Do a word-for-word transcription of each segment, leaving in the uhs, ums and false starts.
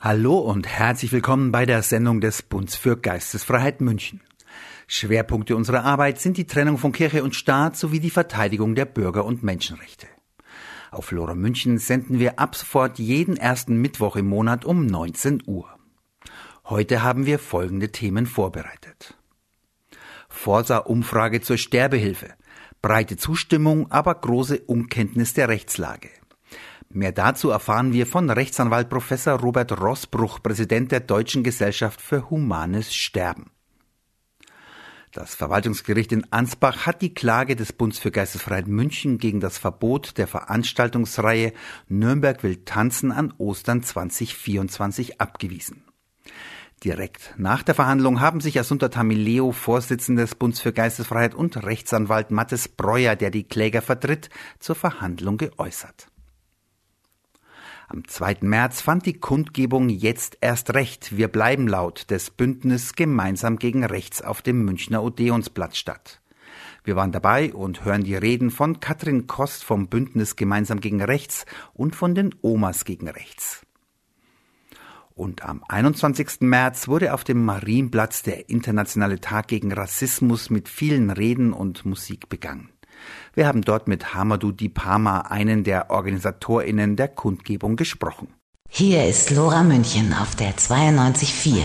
Hallo und herzlich willkommen bei der Sendung des Bunds für Geistesfreiheit München. Schwerpunkte unserer Arbeit sind die Trennung von Kirche und Staat sowie die Verteidigung der Bürger- und Menschenrechte. Auf Lora München senden wir ab sofort jeden ersten Mittwoch im Monat um neunzehn Uhr. Heute haben wir folgende Themen vorbereitet. Forsa-Umfrage zur Sterbehilfe. Breite Zustimmung, aber große Unkenntnis der Rechtslage. Mehr dazu erfahren wir von Rechtsanwalt Professor Robert Roßbruch, Präsident der Deutschen Gesellschaft für Humanes Sterben. Das Verwaltungsgericht in Ansbach hat die Klage des Bunds für Geistesfreiheit München gegen das Verbot der Veranstaltungsreihe Nürnberg will tanzen an Ostern zwanzig vierundzwanzig abgewiesen. Direkt nach der Verhandlung haben sich Assunta Tamileo, Vorsitzende des Bunds für Geistesfreiheit, und Rechtsanwalt Mathis Breuer, der die Kläger vertritt, zur Verhandlung geäußert. Am zweiten März fand die Kundgebung Jetzt erst recht, wir bleiben laut des Bündnis Gemeinsam gegen Rechts auf dem Münchner Odeonsplatz statt. Wir waren dabei und hören die Reden von Katrin Kost vom Bündnis Gemeinsam gegen Rechts und von den Omas gegen Rechts. Und am einundzwanzigsten März wurde auf dem Marienplatz der Internationale Tag gegen Rassismus mit vielen Reden und Musik begangen. Wir haben dort mit Hamadou Dipama, einen der OrganisatorInnen der Kundgebung, gesprochen. Hier ist Lora München auf der zweiundneunzig Komma vier.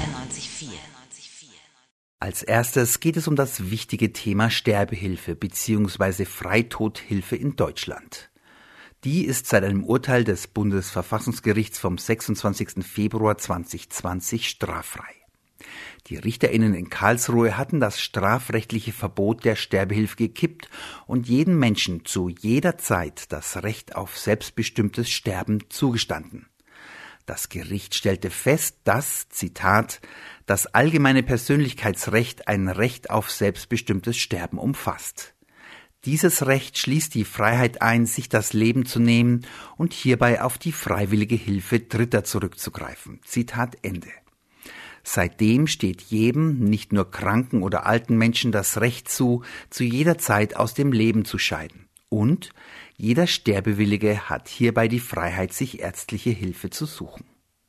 Als erstes geht es um das wichtige Thema Sterbehilfe bzw. Freitodhilfe in Deutschland. Die ist seit einem Urteil des Bundesverfassungsgerichts vom sechsundzwanzigsten Februar zweitausendzwanzig straffrei. Die RichterInnen in Karlsruhe hatten das strafrechtliche Verbot der Sterbehilfe gekippt und jedem Menschen zu jeder Zeit das Recht auf selbstbestimmtes Sterben zugestanden. Das Gericht stellte fest, dass, Zitat, das allgemeine Persönlichkeitsrecht ein Recht auf selbstbestimmtes Sterben umfasst. Dieses Recht schließt die Freiheit ein, sich das Leben zu nehmen und hierbei auf die freiwillige Hilfe Dritter zurückzugreifen. Zitat Ende. Seitdem steht jedem, nicht nur kranken oder alten Menschen, das Recht zu, zu jeder Zeit aus dem Leben zu scheiden. Und jeder Sterbewillige hat hierbei die Freiheit, sich ärztliche Hilfe zu suchen.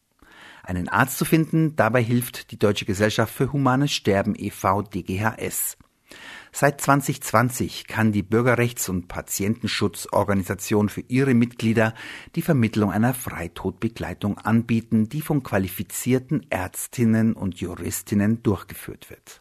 Einen Arzt zu finden, dabei hilft die Deutsche Gesellschaft für Humanes Sterben e V D G H S. Seit zwanzig zwanzig kann die Bürgerrechts- und Patientenschutzorganisation für ihre Mitglieder die Vermittlung einer Freitodbegleitung anbieten, die von qualifizierten Ärztinnen und Juristinnen durchgeführt wird.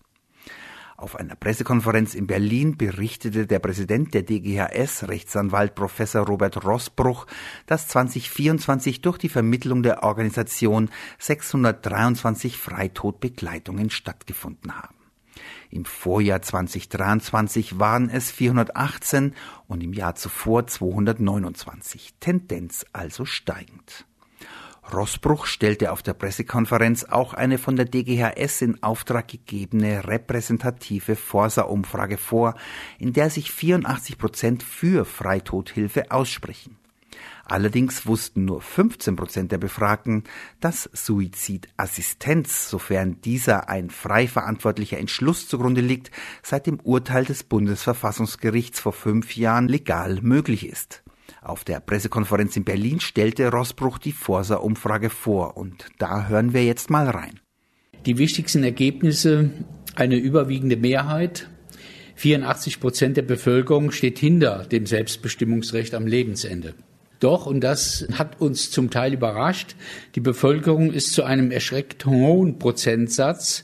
Auf einer Pressekonferenz in Berlin berichtete der Präsident der D G H S, Rechtsanwalt Professor Robert Roßbruch, dass zwanzig vierundzwanzig durch die Vermittlung der Organisation sechshundertdreiundzwanzig Freitodbegleitungen stattgefunden haben. Im Vorjahr zwanzig dreiundzwanzig waren es vierhundertachtzehn und im Jahr zuvor zweihundertneunundzwanzig, Tendenz also steigend. Roßbruch stellte auf der Pressekonferenz auch eine von der D G H S in Auftrag gegebene repräsentative Forsa-Umfrage vor, in der sich vierundachtzig Prozent für Freitodhilfe aussprechen. Allerdings wussten nur fünfzehn Prozent der Befragten, dass Suizidassistenz, sofern dieser ein frei verantwortlicher Entschluss zugrunde liegt, seit dem Urteil des Bundesverfassungsgerichts vor fünf Jahren legal möglich ist. Auf der Pressekonferenz in Berlin stellte Roßbruch die Forsa-Umfrage vor und da hören wir jetzt mal rein. Die wichtigsten Ergebnisse: eine überwiegende Mehrheit, vierundachtzig Prozent der Bevölkerung steht hinter dem Selbstbestimmungsrecht am Lebensende. Doch, und das hat uns zum Teil überrascht, die Bevölkerung ist zu einem erschreckend hohen Prozentsatz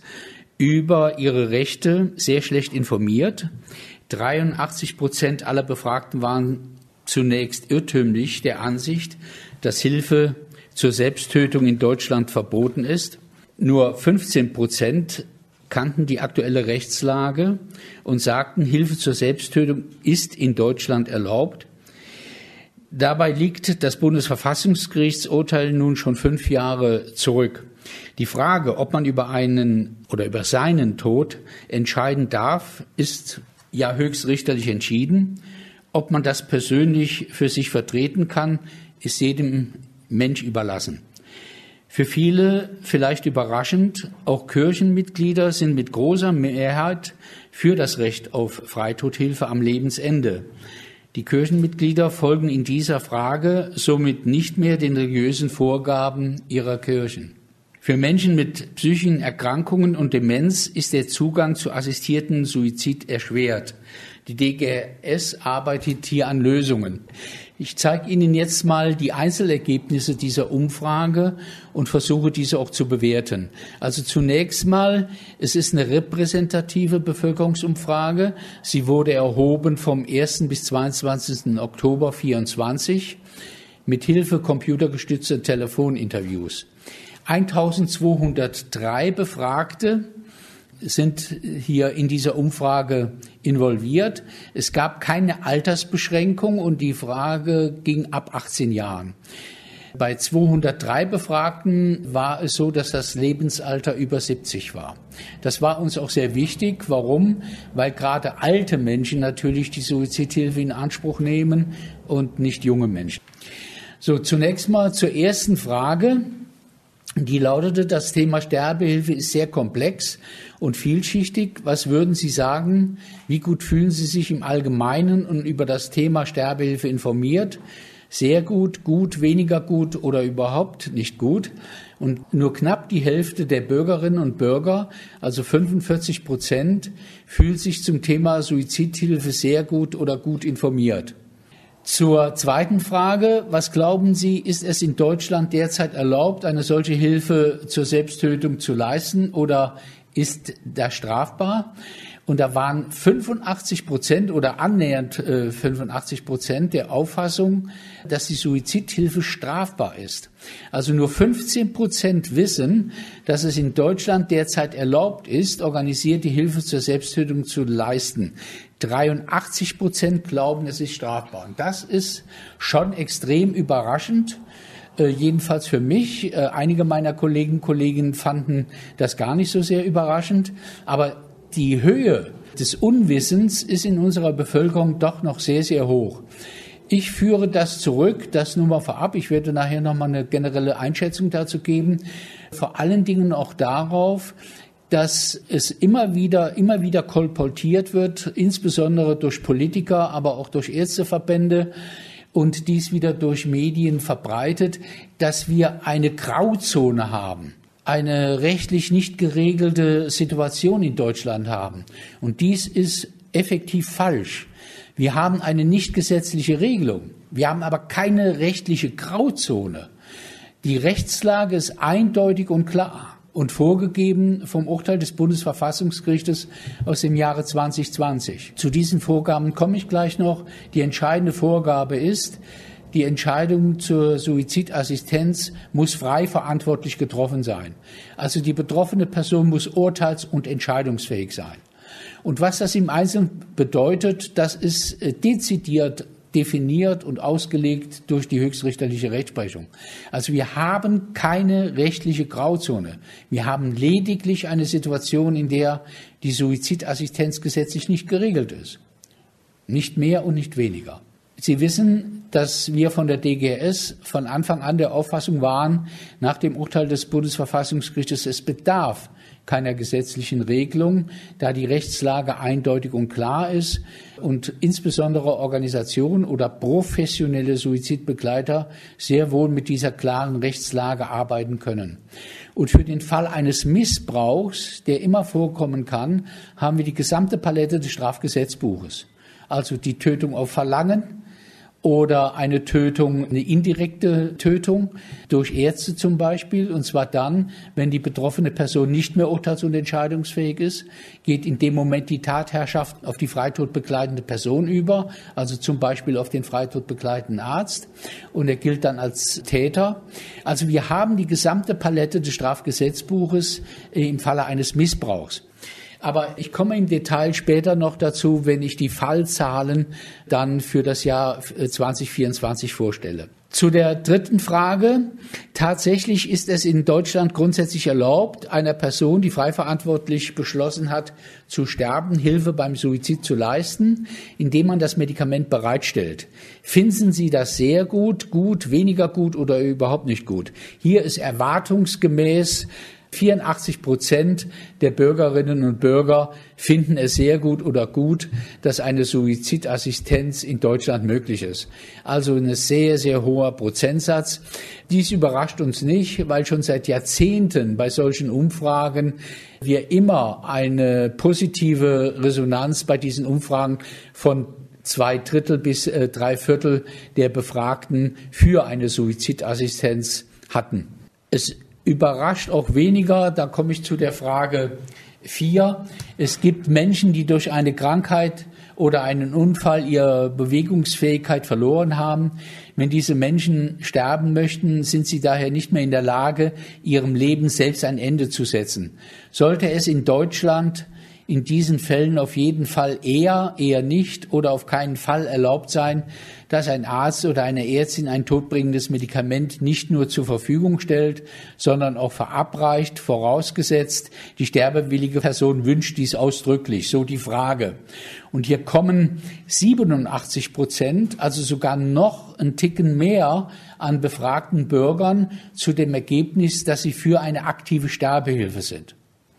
über ihre Rechte sehr schlecht informiert. dreiundachtzig Prozent aller Befragten waren zunächst irrtümlich der Ansicht, dass Hilfe zur Selbsttötung in Deutschland verboten ist. Nur fünfzehn Prozent kannten die aktuelle Rechtslage und sagten, Hilfe zur Selbsttötung ist in Deutschland erlaubt. Dabei liegt das Bundesverfassungsgerichtsurteil nun schon fünf Jahre zurück. Die Frage, ob man über einen oder über seinen Tod entscheiden darf, ist ja höchstrichterlich entschieden. Ob man das persönlich für sich vertreten kann, ist jedem Mensch überlassen. Für viele vielleicht überraschend, auch Kirchenmitglieder sind mit großer Mehrheit für das Recht auf Freitodhilfe am Lebensende. Die Kirchenmitglieder folgen in dieser Frage somit nicht mehr den religiösen Vorgaben ihrer Kirchen. Für Menschen mit psychischen Erkrankungen und Demenz ist der Zugang zu assistierten Suizid erschwert. Die D G H S arbeitet hier an Lösungen. Ich zeige Ihnen jetzt mal die Einzelergebnisse dieser Umfrage und versuche diese auch zu bewerten. Also zunächst mal, es ist eine repräsentative Bevölkerungsumfrage. Sie wurde erhoben vom ersten bis zweiundzwanzigsten Oktober vierundzwanzig mit Hilfe computergestützter Telefoninterviews. eintausendzweihundertdrei Befragte sind hier in dieser Umfrage involviert. Es gab keine Altersbeschränkung und die Frage ging ab achtzehn Jahren. Bei zweihundertdrei Befragten war es so, dass das Lebensalter über siebzig war. Das war uns auch sehr wichtig. Warum? Weil gerade alte Menschen natürlich die Suizidhilfe in Anspruch nehmen und nicht junge Menschen. So, zunächst mal zur ersten Frage. Die lautete, das Thema Sterbehilfe ist sehr komplex und vielschichtig. Was würden Sie sagen? Wie gut fühlen Sie sich im Allgemeinen und über das Thema Sterbehilfe informiert? Sehr gut, gut, weniger gut oder überhaupt nicht gut. Und nur knapp die Hälfte der Bürgerinnen und Bürger, also fünfundvierzig Prozent, fühlt sich zum Thema Suizidhilfe sehr gut oder gut informiert. Zur zweiten Frage, was glauben Sie, ist es in Deutschland derzeit erlaubt, eine solche Hilfe zur Selbsttötung zu leisten oder ist das strafbar? Und da waren fünfundachtzig Prozent oder annähernd äh, fünfundachtzig Prozent der Auffassung, dass die Suizidhilfe strafbar ist. Also nur fünfzehn Prozent wissen, dass es in Deutschland derzeit erlaubt ist, organisierte Hilfe zur Selbsttötung zu leisten. dreiundachtzig Prozent glauben, es ist strafbar. Und das ist schon extrem überraschend. Äh, jedenfalls für mich. Äh, einige meiner Kollegen und Kolleginnen fanden das gar nicht so sehr überraschend. Aber die Höhe des Unwissens ist in unserer Bevölkerung doch noch sehr, sehr hoch. Ich führe das zurück, das nur mal vorab. Ich werde nachher noch mal eine generelle Einschätzung dazu geben. Vor allen Dingen auch darauf, dass es immer wieder, immer wieder kolportiert wird, insbesondere durch Politiker, aber auch durch Ärzteverbände und dies wieder durch Medien verbreitet, dass wir eine Grauzone haben, eine rechtlich nicht geregelte Situation in Deutschland haben. Und dies ist effektiv falsch. Wir haben eine nicht gesetzliche Regelung. Wir haben aber keine rechtliche Grauzone. Die Rechtslage ist eindeutig und klar und vorgegeben vom Urteil des Bundesverfassungsgerichtes aus dem Jahre zwanzig zwanzig. Zu diesen Vorgaben komme ich gleich noch. Die entscheidende Vorgabe ist, die Entscheidung zur Suizidassistenz muss frei verantwortlich getroffen sein. Also die betroffene Person muss urteils- und entscheidungsfähig sein. Und was das im Einzelnen bedeutet, das ist dezidiert definiert und ausgelegt durch die höchstrichterliche Rechtsprechung. Also wir haben keine rechtliche Grauzone. Wir haben lediglich eine Situation, in der die Suizidassistenz gesetzlich nicht geregelt ist. Nicht mehr und nicht weniger. Sie wissen, dass wir von der D G H S von Anfang an der Auffassung waren, nach dem Urteil des Bundesverfassungsgerichtes, es bedarf keiner gesetzlichen Regelung, da die Rechtslage eindeutig und klar ist und insbesondere Organisationen oder professionelle Suizidbegleiter sehr wohl mit dieser klaren Rechtslage arbeiten können. Und für den Fall eines Missbrauchs, der immer vorkommen kann, haben wir die gesamte Palette des Strafgesetzbuches. Also die Tötung auf Verlangen oder eine Tötung, eine indirekte Tötung durch Ärzte zum Beispiel. Und zwar dann, wenn die betroffene Person nicht mehr urteils- und entscheidungsfähig ist, geht in dem Moment die Tatherrschaft auf die freitodbegleitende Person über, also zum Beispiel auf den freitodbegleitenden Arzt. Und er gilt dann als Täter. Also wir haben die gesamte Palette des Strafgesetzbuches im Falle eines Missbrauchs. Aber ich komme im Detail später noch dazu, wenn ich die Fallzahlen dann für das Jahr zwanzig vierundzwanzig vorstelle. Zu der dritten Frage. Tatsächlich ist es in Deutschland grundsätzlich erlaubt, einer Person, die frei verantwortlich beschlossen hat, zu sterben, Hilfe beim Suizid zu leisten, indem man das Medikament bereitstellt. Finden Sie das sehr gut, gut, weniger gut oder überhaupt nicht gut? Hier ist erwartungsgemäß vierundachtzig Prozent der Bürgerinnen und Bürger finden es sehr gut oder gut, dass eine Suizidassistenz in Deutschland möglich ist. Also ein sehr, sehr hoher Prozentsatz. Dies überrascht uns nicht, weil schon seit Jahrzehnten bei solchen Umfragen wir immer eine positive Resonanz bei diesen Umfragen von zwei Drittel bis äh, drei Viertel der Befragten für eine Suizidassistenz hatten. Es überrascht auch weniger, da komme ich zu der Frage vier. Es gibt Menschen, die durch eine Krankheit oder einen Unfall ihre Bewegungsfähigkeit verloren haben. Wenn diese Menschen sterben möchten, sind sie daher nicht mehr in der Lage, ihrem Leben selbst ein Ende zu setzen. Sollte es in Deutschland in diesen Fällen auf jeden Fall eher, eher nicht oder auf keinen Fall erlaubt sein, dass ein Arzt oder eine Ärztin ein todbringendes Medikament nicht nur zur Verfügung stellt, sondern auch verabreicht, vorausgesetzt, die sterbewillige Person wünscht dies ausdrücklich. So die Frage. Und hier kommen siebenundachtzig Prozent, also sogar noch ein Ticken mehr an befragten Bürgern zu dem Ergebnis, dass sie für eine aktive Sterbehilfe sind.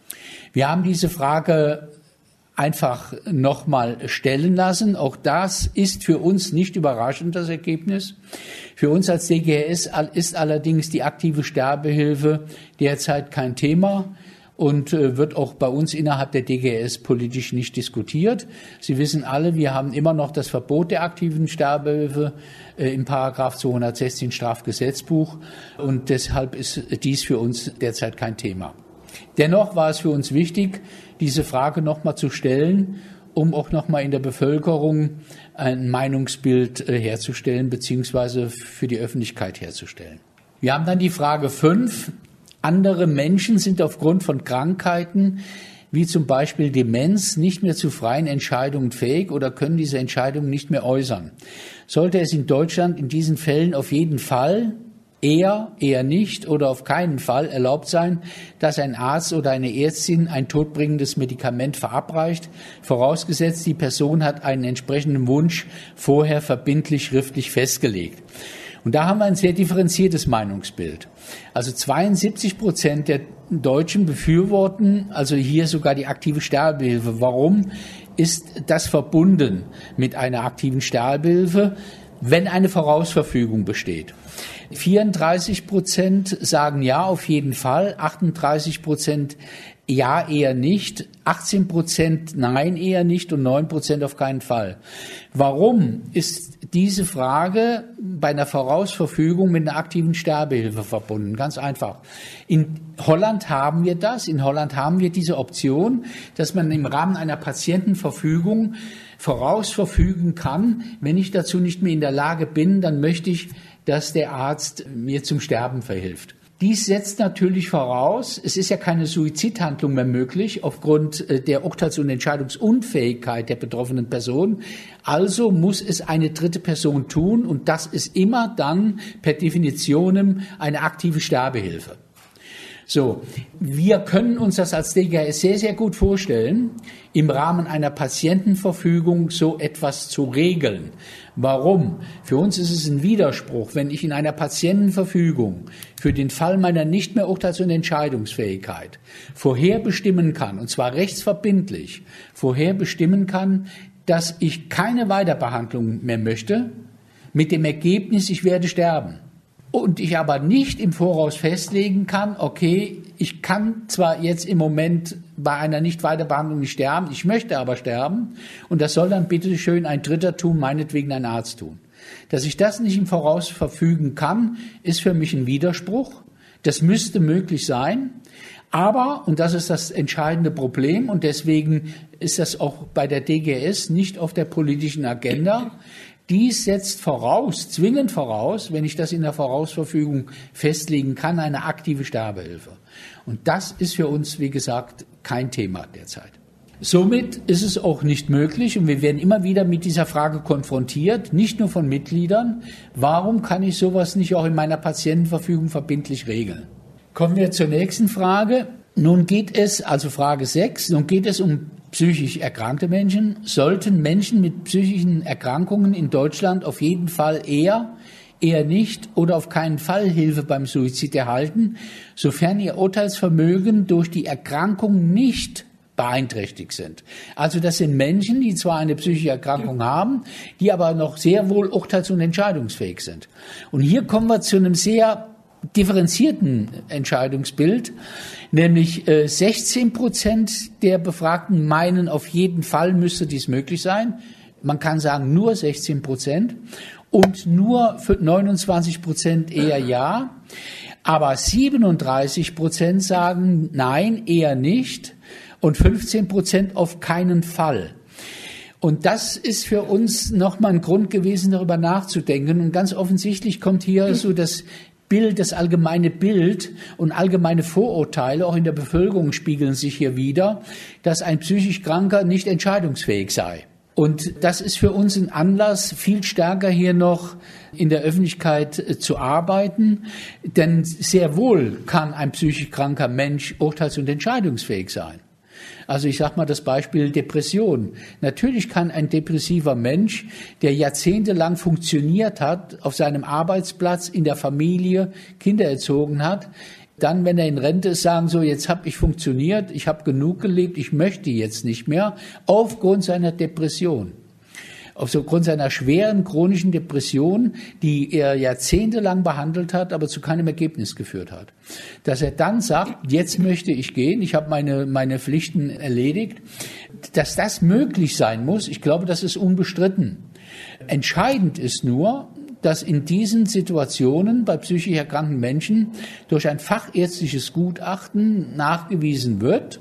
Wir haben diese Frage einfach nochmal stellen lassen. Auch das ist für uns nicht überraschend, das Ergebnis. Für uns als D G S ist allerdings die aktive Sterbehilfe derzeit kein Thema und wird auch bei uns innerhalb der D G S politisch nicht diskutiert. Sie wissen alle, wir haben immer noch das Verbot der aktiven Sterbehilfe im Paragraph zweihundertsechzehn Strafgesetzbuch und deshalb ist dies für uns derzeit kein Thema. Dennoch war es für uns wichtig, diese Frage nochmal zu stellen, um auch nochmal in der Bevölkerung ein Meinungsbild herzustellen bzw. für die Öffentlichkeit herzustellen. Wir haben dann die Frage fünf. Andere Menschen sind aufgrund von Krankheiten wie zum Beispiel Demenz nicht mehr zu freien Entscheidungen fähig oder können diese Entscheidungen nicht mehr äußern. Sollte es in Deutschland in diesen Fällen auf jeden Fall eher, eher nicht oder auf keinen Fall erlaubt sein, dass ein Arzt oder eine Ärztin ein todbringendes Medikament verabreicht, vorausgesetzt die Person hat einen entsprechenden Wunsch vorher verbindlich schriftlich festgelegt. Und da haben wir ein sehr differenziertes Meinungsbild. Also zweiundsiebzig Prozent der Deutschen befürworten also hier sogar die aktive Sterbehilfe. Warum ist das verbunden mit einer aktiven Sterbehilfe, wenn eine Vorausverfügung besteht? vierunddreißig Prozent sagen ja, auf jeden Fall, achtunddreißig Prozent ja, eher nicht, achtzehn Prozent nein, eher nicht und neun Prozent auf keinen Fall. Warum ist diese Frage bei einer Vorausverfügung mit einer aktiven Sterbehilfe verbunden? Ganz einfach. In Holland haben wir das, in Holland haben wir diese Option, dass man im Rahmen einer Patientenverfügung vorausverfügen kann, wenn ich dazu nicht mehr in der Lage bin, dann möchte ich, dass der Arzt mir zum Sterben verhilft. Dies setzt natürlich voraus, es ist ja keine Suizidhandlung mehr möglich aufgrund der Urteils- und Entscheidungsunfähigkeit der betroffenen Person. Also muss es eine dritte Person tun und das ist immer dann per Definition eine aktive Sterbehilfe. So, wir können uns das als D G S sehr, sehr gut vorstellen, im Rahmen einer Patientenverfügung so etwas zu regeln. Warum? Für uns ist es ein Widerspruch, wenn ich in einer Patientenverfügung für den Fall meiner nicht mehr Urteils- und Entscheidungsfähigkeit vorherbestimmen kann, und zwar rechtsverbindlich, vorherbestimmen kann, dass ich keine Weiterbehandlung mehr möchte, mit dem Ergebnis, ich werde sterben. Und ich aber nicht im Voraus festlegen kann, okay, ich kann zwar jetzt im Moment bei einer Nicht-Weiterbehandlung nicht sterben, ich möchte aber sterben und das soll dann bitte schön ein Dritter tun, meinetwegen ein Arzt tun. Dass ich das nicht im Voraus verfügen kann, ist für mich ein Widerspruch. Das müsste möglich sein. Aber, und das ist das entscheidende Problem, und deswegen ist das auch bei der D G S nicht auf der politischen Agenda, dies setzt voraus, zwingend voraus, wenn ich das in der Vorausverfügung festlegen kann, eine aktive Sterbehilfe. Und das ist für uns, wie gesagt, kein Thema derzeit. Somit ist es auch nicht möglich, und wir werden immer wieder mit dieser Frage konfrontiert, nicht nur von Mitgliedern, warum kann ich sowas nicht auch in meiner Patientenverfügung verbindlich regeln? Kommen wir zur nächsten Frage. Nun geht es, also Frage sechs, nun geht es um psychisch erkrankte Menschen. Sollten Menschen mit psychischen Erkrankungen in Deutschland auf jeden Fall eher, eher nicht oder auf keinen Fall Hilfe beim Suizid erhalten, sofern ihr Urteilsvermögen durch die Erkrankung nicht beeinträchtigt sind. Also das sind Menschen, die zwar eine psychische Erkrankung haben, die aber noch sehr wohl urteils- und entscheidungsfähig sind. Und hier kommen wir zu einem sehr differenzierten Entscheidungsbild, nämlich äh, sechzehn Prozent der Befragten meinen, auf jeden Fall müsste dies möglich sein. Man kann sagen, nur sechzehn Prozent und nur für neunundzwanzig Prozent eher ja. Aber siebenunddreißig Prozent sagen nein, eher nicht und fünfzehn Prozent auf keinen Fall. Und das ist für uns nochmal ein Grund gewesen, darüber nachzudenken. Und ganz offensichtlich kommt hier so das Bild, das allgemeine Bild und allgemeine Vorurteile auch in der Bevölkerung spiegeln sich hier wider, dass ein psychisch Kranker nicht entscheidungsfähig sei. Und das ist für uns ein Anlass, viel stärker hier noch in der Öffentlichkeit zu arbeiten. Denn sehr wohl kann ein psychisch kranker Mensch urteils- und entscheidungsfähig sein. Also ich sage mal das Beispiel Depression. Natürlich kann ein depressiver Mensch, der jahrzehntelang funktioniert hat, auf seinem Arbeitsplatz, in der Familie, Kinder erzogen hat, dann, wenn er in Rente ist, sagen so, jetzt habe ich funktioniert, ich habe genug gelebt, ich möchte jetzt nicht mehr, aufgrund seiner Depression. Aufgrund seiner schweren chronischen Depression, die er jahrzehntelang behandelt hat, aber zu keinem Ergebnis geführt hat. Dass er dann sagt, jetzt möchte ich gehen, ich habe meine, meine Pflichten erledigt. Dass das möglich sein muss, ich glaube, das ist unbestritten. Entscheidend ist nur, dass in diesen Situationen bei psychisch erkrankten Menschen durch ein fachärztliches Gutachten nachgewiesen wird,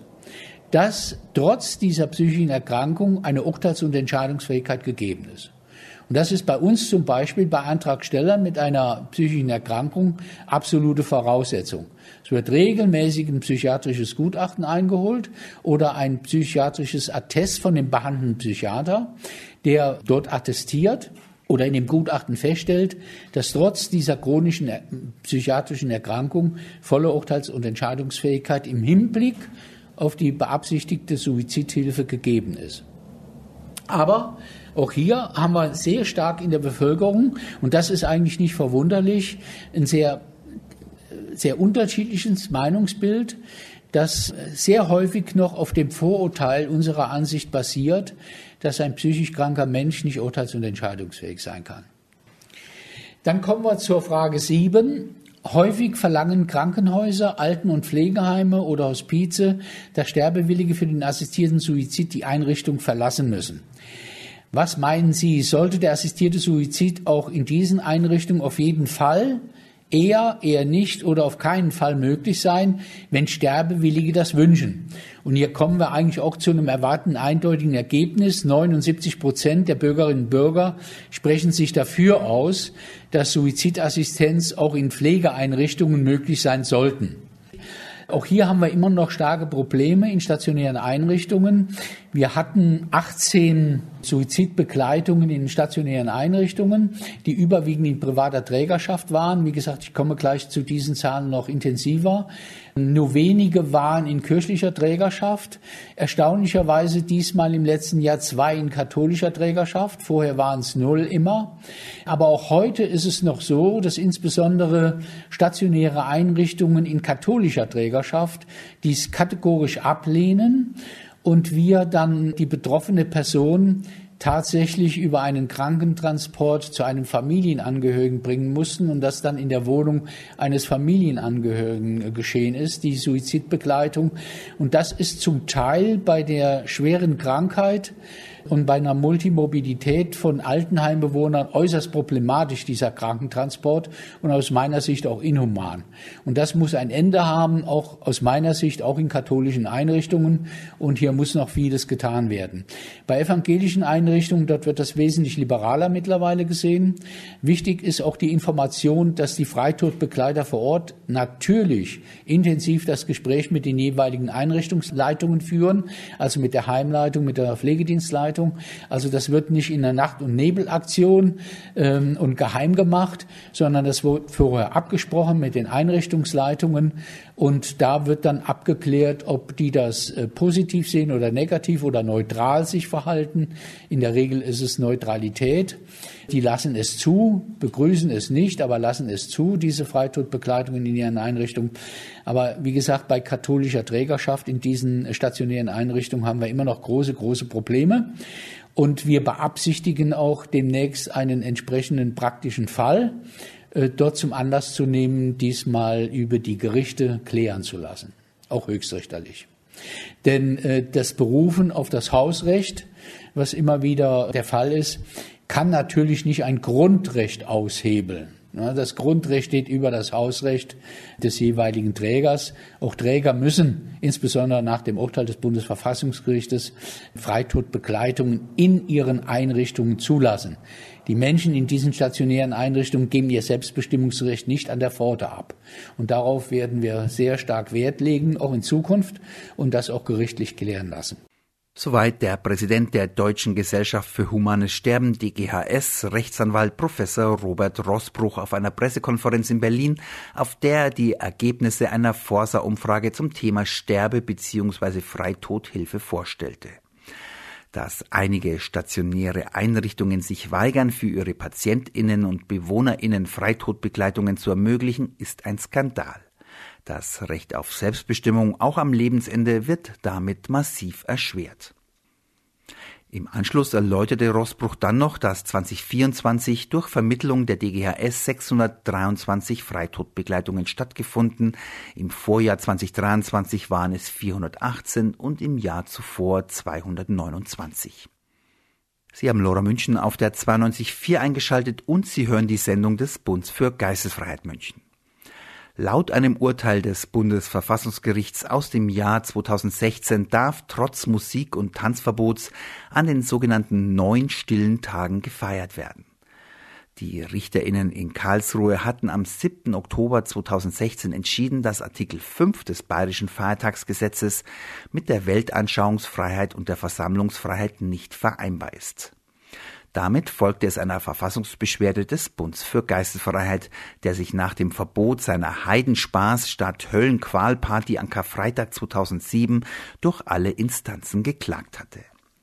dass trotz dieser psychischen Erkrankung eine Urteils- und Entscheidungsfähigkeit gegeben ist. Und das ist bei uns zum Beispiel bei Antragstellern mit einer psychischen Erkrankung absolute Voraussetzung. Es wird regelmäßig ein psychiatrisches Gutachten eingeholt oder ein psychiatrisches Attest von dem behandelnden Psychiater, der dort attestiert oder in dem Gutachten feststellt, dass trotz dieser chronischen psychiatrischen Erkrankung volle Urteils- und Entscheidungsfähigkeit im Hinblick auf die beabsichtigte Suizidhilfe gegeben ist. Aber auch hier haben wir sehr stark in der Bevölkerung, und das ist eigentlich nicht verwunderlich, ein sehr, sehr unterschiedliches Meinungsbild, das sehr häufig noch auf dem Vorurteil unserer Ansicht basiert, dass ein psychisch kranker Mensch nicht urteils- und entscheidungsfähig sein kann. Dann kommen wir zur Frage sieben. Häufig verlangen Krankenhäuser, Alten- und Pflegeheime oder Hospize, dass Sterbewillige für den assistierten Suizid die Einrichtung verlassen müssen. Was meinen Sie, sollte der assistierte Suizid auch in diesen Einrichtungen auf jeden Fall, eher, eher nicht oder auf keinen Fall möglich sein, wenn Sterbewillige das wünschen? Und hier kommen wir eigentlich auch zu einem erwarteten eindeutigen Ergebnis. neunundsiebzig Prozent der Bürgerinnen und Bürger sprechen sich dafür aus, dass Suizidassistenz auch in Pflegeeinrichtungen möglich sein sollten. Auch hier haben wir immer noch starke Probleme in stationären Einrichtungen. Wir hatten achtzehn Suizidbegleitungen in stationären Einrichtungen, die überwiegend in privater Trägerschaft waren. Wie gesagt, ich komme gleich zu diesen Zahlen noch intensiver. Nur wenige waren in kirchlicher Trägerschaft. Erstaunlicherweise diesmal im letzten Jahr zwei in katholischer Trägerschaft. Vorher waren es null immer. Aber auch heute ist es noch so, dass insbesondere stationäre Einrichtungen in katholischer Trägerschaft dies kategorisch ablehnen und wir dann die betroffene Person tatsächlich über einen Krankentransport zu einem Familienangehörigen bringen mussten und das dann in der Wohnung eines Familienangehörigen geschehen ist, die Suizidbegleitung. Und das ist zum Teil bei der schweren Krankheit und bei einer Multimorbidität von Altenheimbewohnern äußerst problematisch, dieser Krankentransport, und aus meiner Sicht auch inhuman. Und das muss ein Ende haben, auch aus meiner Sicht, auch in katholischen Einrichtungen. Und hier muss noch vieles getan werden. Bei evangelischen Einrichtungen, dort wird das wesentlich liberaler mittlerweile gesehen. Wichtig ist auch die Information, dass die Freitodbegleiter vor Ort natürlich intensiv das Gespräch mit den jeweiligen Einrichtungsleitungen führen, also mit der Heimleitung, mit der Pflegedienstleitung, Begleitung. Also das wird nicht in einer Nacht- und Nebelaktion ähm, und geheim gemacht, sondern das wird vorher abgesprochen mit den Einrichtungsleitungen und da wird dann abgeklärt, ob die das äh, positiv sehen oder negativ oder neutral sich verhalten. In der Regel ist es Neutralität. Die lassen es zu, begrüßen es nicht, aber lassen es zu, diese Freitodbegleitungen in ihren Einrichtungen. Aber wie gesagt, bei katholischer Trägerschaft in diesen stationären Einrichtungen haben wir immer noch große, große Probleme. Und wir beabsichtigen auch demnächst einen entsprechenden praktischen Fall äh, dort zum Anlass zu nehmen, diesmal über die Gerichte klären zu lassen, auch höchstrichterlich. Denn äh, das Berufen auf das Hausrecht, was immer wieder der Fall ist, kann natürlich nicht ein Grundrecht aushebeln. Das Grundrecht steht über das Hausrecht des jeweiligen Trägers. Auch Träger müssen, insbesondere nach dem Urteil des Bundesverfassungsgerichtes, Freitodbegleitungen in ihren Einrichtungen zulassen. Die Menschen in diesen stationären Einrichtungen geben ihr Selbstbestimmungsrecht nicht an der Pforte ab. Und darauf werden wir sehr stark Wert legen, auch in Zukunft, und das auch gerichtlich klären lassen. Soweit der Präsident der Deutschen Gesellschaft für Humanes Sterben, D G H S, Rechtsanwalt Professor Robert Roßbruch auf einer Pressekonferenz in Berlin, auf der er die Ergebnisse einer Forsa-Umfrage zum Thema Sterbe- bzw. Freitodhilfe vorstellte. Dass einige stationäre Einrichtungen sich weigern, für ihre PatientInnen und BewohnerInnen Freitodbegleitungen zu ermöglichen, ist ein Skandal. Das Recht auf Selbstbestimmung auch am Lebensende wird damit massiv erschwert. Im Anschluss erläuterte Roßbruch dann noch, dass zwanzig vierundzwanzig durch Vermittlung der D G H S sechshundertdreiundzwanzig Freitodbegleitungen stattgefunden, im Vorjahr zwanzig dreiundzwanzig waren es vierhundertachtzehn und im Jahr zuvor zweihundertneunundzwanzig. Sie haben Lora München auf der zweiundneunzig Komma vier eingeschaltet und Sie hören die Sendung des Bunds für Geistesfreiheit München. Laut einem Urteil des Bundesverfassungsgerichts aus dem Jahr zweitausendsechzehn darf trotz Musik- und Tanzverbots an den sogenannten neun stillen Tagen gefeiert werden. Die RichterInnen in Karlsruhe hatten am siebten Oktober zweitausendsechzehn entschieden, dass Artikel fünf des Bayerischen Feiertagsgesetzes mit der Weltanschauungsfreiheit und der Versammlungsfreiheit nicht vereinbar ist. Damit folgte es einer Verfassungsbeschwerde des Bunds für Geistesfreiheit, der sich nach dem Verbot seiner Heidenspaß statt Höllenqualparty an Karfreitag zweitausendsieben durch alle Instanzen geklagt hatte.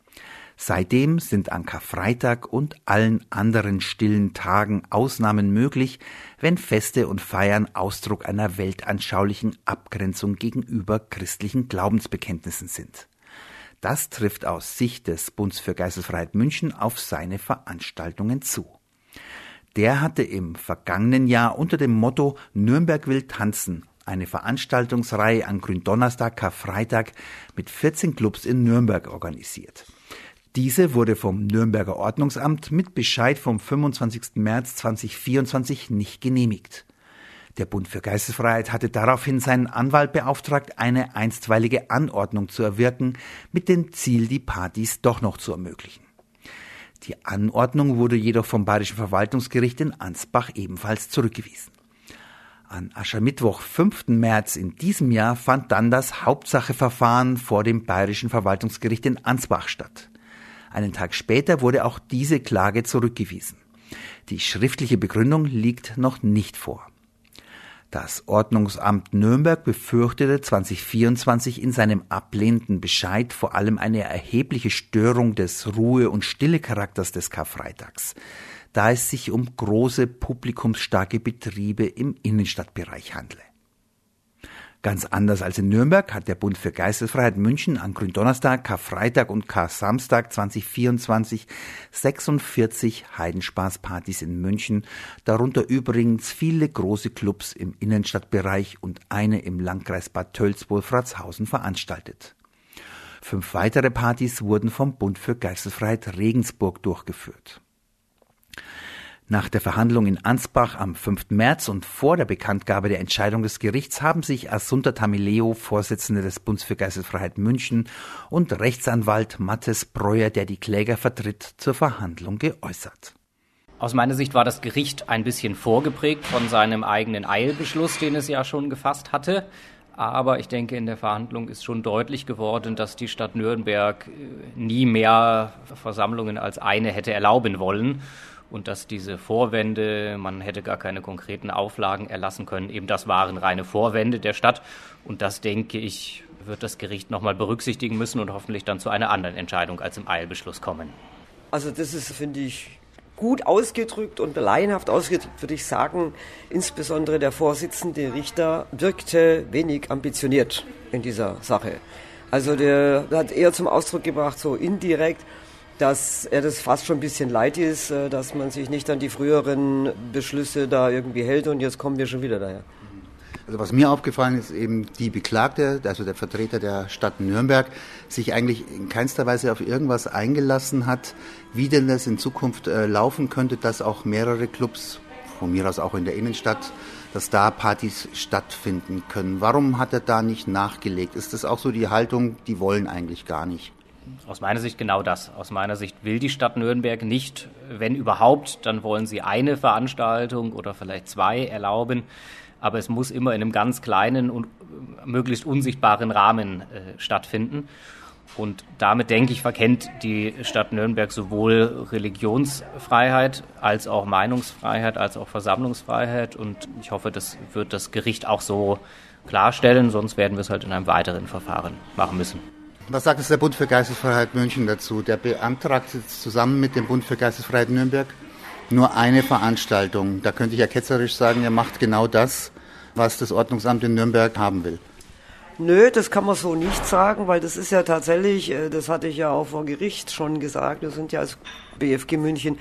Seitdem sind an Karfreitag und allen anderen stillen Tagen Ausnahmen möglich, wenn Feste und Feiern Ausdruck einer weltanschaulichen Abgrenzung gegenüber christlichen Glaubensbekenntnissen sind. Das trifft aus Sicht des Bunds für Geistesfreiheit München auf seine Veranstaltungen zu. Der hatte im vergangenen Jahr unter dem Motto Nürnberg will tanzen eine Veranstaltungsreihe an Gründonnerstag, Karfreitag mit vierzehn Clubs in Nürnberg organisiert. Diese wurde vom Nürnberger Ordnungsamt mit Bescheid vom fünfundzwanzigsten März zweitausendvierundzwanzig nicht genehmigt. Der Bund für Geistesfreiheit hatte daraufhin seinen Anwalt beauftragt, eine einstweilige Anordnung zu erwirken, mit dem Ziel, die Partys doch noch zu ermöglichen. Die Anordnung wurde jedoch vom Bayerischen Verwaltungsgericht in Ansbach ebenfalls zurückgewiesen. An Aschermittwoch, fünften März in diesem Jahr fand dann das Hauptsacheverfahren vor dem Bayerischen Verwaltungsgericht in Ansbach statt. Einen Tag später wurde auch diese Klage zurückgewiesen. Die schriftliche Begründung liegt noch nicht vor. Das Ordnungsamt Nürnberg befürchtete zwanzig vierundzwanzig in seinem ablehnenden Bescheid vor allem eine erhebliche Störung des Ruhe- und Stille-Charakters des Karfreitags, da es sich um große publikumsstarke Betriebe im Innenstadtbereich handle. Ganz anders als in Nürnberg hat der Bund für Geistesfreiheit München an Gründonnerstag, Karfreitag und Kar-Samstag zwanzig vierundzwanzig sechsundvierzig Heidenspaßpartys in München, darunter übrigens viele große Clubs im Innenstadtbereich und eine im Landkreis Bad Tölz-Wolfratshausen veranstaltet. Fünf weitere Partys wurden vom Bund für Geistesfreiheit Regensburg durchgeführt. Nach der Verhandlung in Ansbach am fünften März und vor der Bekanntgabe der Entscheidung des Gerichts haben sich Assunta Tamileo, Vorsitzende des Bundes für Geistesfreiheit München, und Rechtsanwalt Mathis Breuer, der die Kläger vertritt, zur Verhandlung geäußert. Aus meiner Sicht war das Gericht ein bisschen vorgeprägt von seinem eigenen Eilbeschluss, den es ja schon gefasst hatte. Aber ich denke, in der Verhandlung ist schon deutlich geworden, dass die Stadt Nürnberg nie mehr Versammlungen als eine hätte erlauben wollen und dass diese Vorwände, man hätte gar keine konkreten Auflagen erlassen können, eben das waren reine Vorwände der Stadt. Und das, denke ich, wird das Gericht nochmal berücksichtigen müssen und hoffentlich dann zu einer anderen Entscheidung als im Eilbeschluss kommen. Also das ist, finde ich, gut ausgedrückt und laienhaft ausgedrückt, würde ich sagen. Insbesondere der Vorsitzende Richter wirkte wenig ambitioniert in dieser Sache. Also der hat eher zum Ausdruck gebracht, so indirekt, dass er das fast schon ein bisschen leid ist, dass man sich nicht an die früheren Beschlüsse da irgendwie hält und jetzt kommen wir schon wieder daher. Also was mir aufgefallen ist, eben die Beklagte, also der Vertreter der Stadt Nürnberg, sich eigentlich in keinster Weise auf irgendwas eingelassen hat, wie denn das in Zukunft äh, laufen könnte, dass auch mehrere Clubs, von mir aus auch in der Innenstadt, dass da Partys stattfinden können. Warum hat er da nicht nachgelegt? Ist das auch so die Haltung, die wollen eigentlich gar nicht? Aus meiner Sicht genau das. Aus meiner Sicht will die Stadt Nürnberg nicht, wenn überhaupt, dann wollen sie eine Veranstaltung oder vielleicht zwei erlauben. Aber es muss immer in einem ganz kleinen und möglichst unsichtbaren Rahmen äh, stattfinden. Und damit, denke ich, verkennt die Stadt Nürnberg sowohl Religionsfreiheit als auch Meinungsfreiheit, als auch Versammlungsfreiheit. Und ich hoffe, das wird das Gericht auch so klarstellen, sonst werden wir es halt in einem weiteren Verfahren machen müssen. Was sagt es der Bund für Geistesfreiheit München dazu? Der beantragt jetzt zusammen mit dem Bund für Geistesfreiheit Nürnberg nur eine Veranstaltung. Da könnte ich ja ketzerisch sagen, er macht genau das, was das Ordnungsamt in Nürnberg haben will. Nö, das kann man so nicht sagen, weil das ist ja tatsächlich, das hatte ich ja auch vor Gericht schon gesagt, wir sind ja als B F G München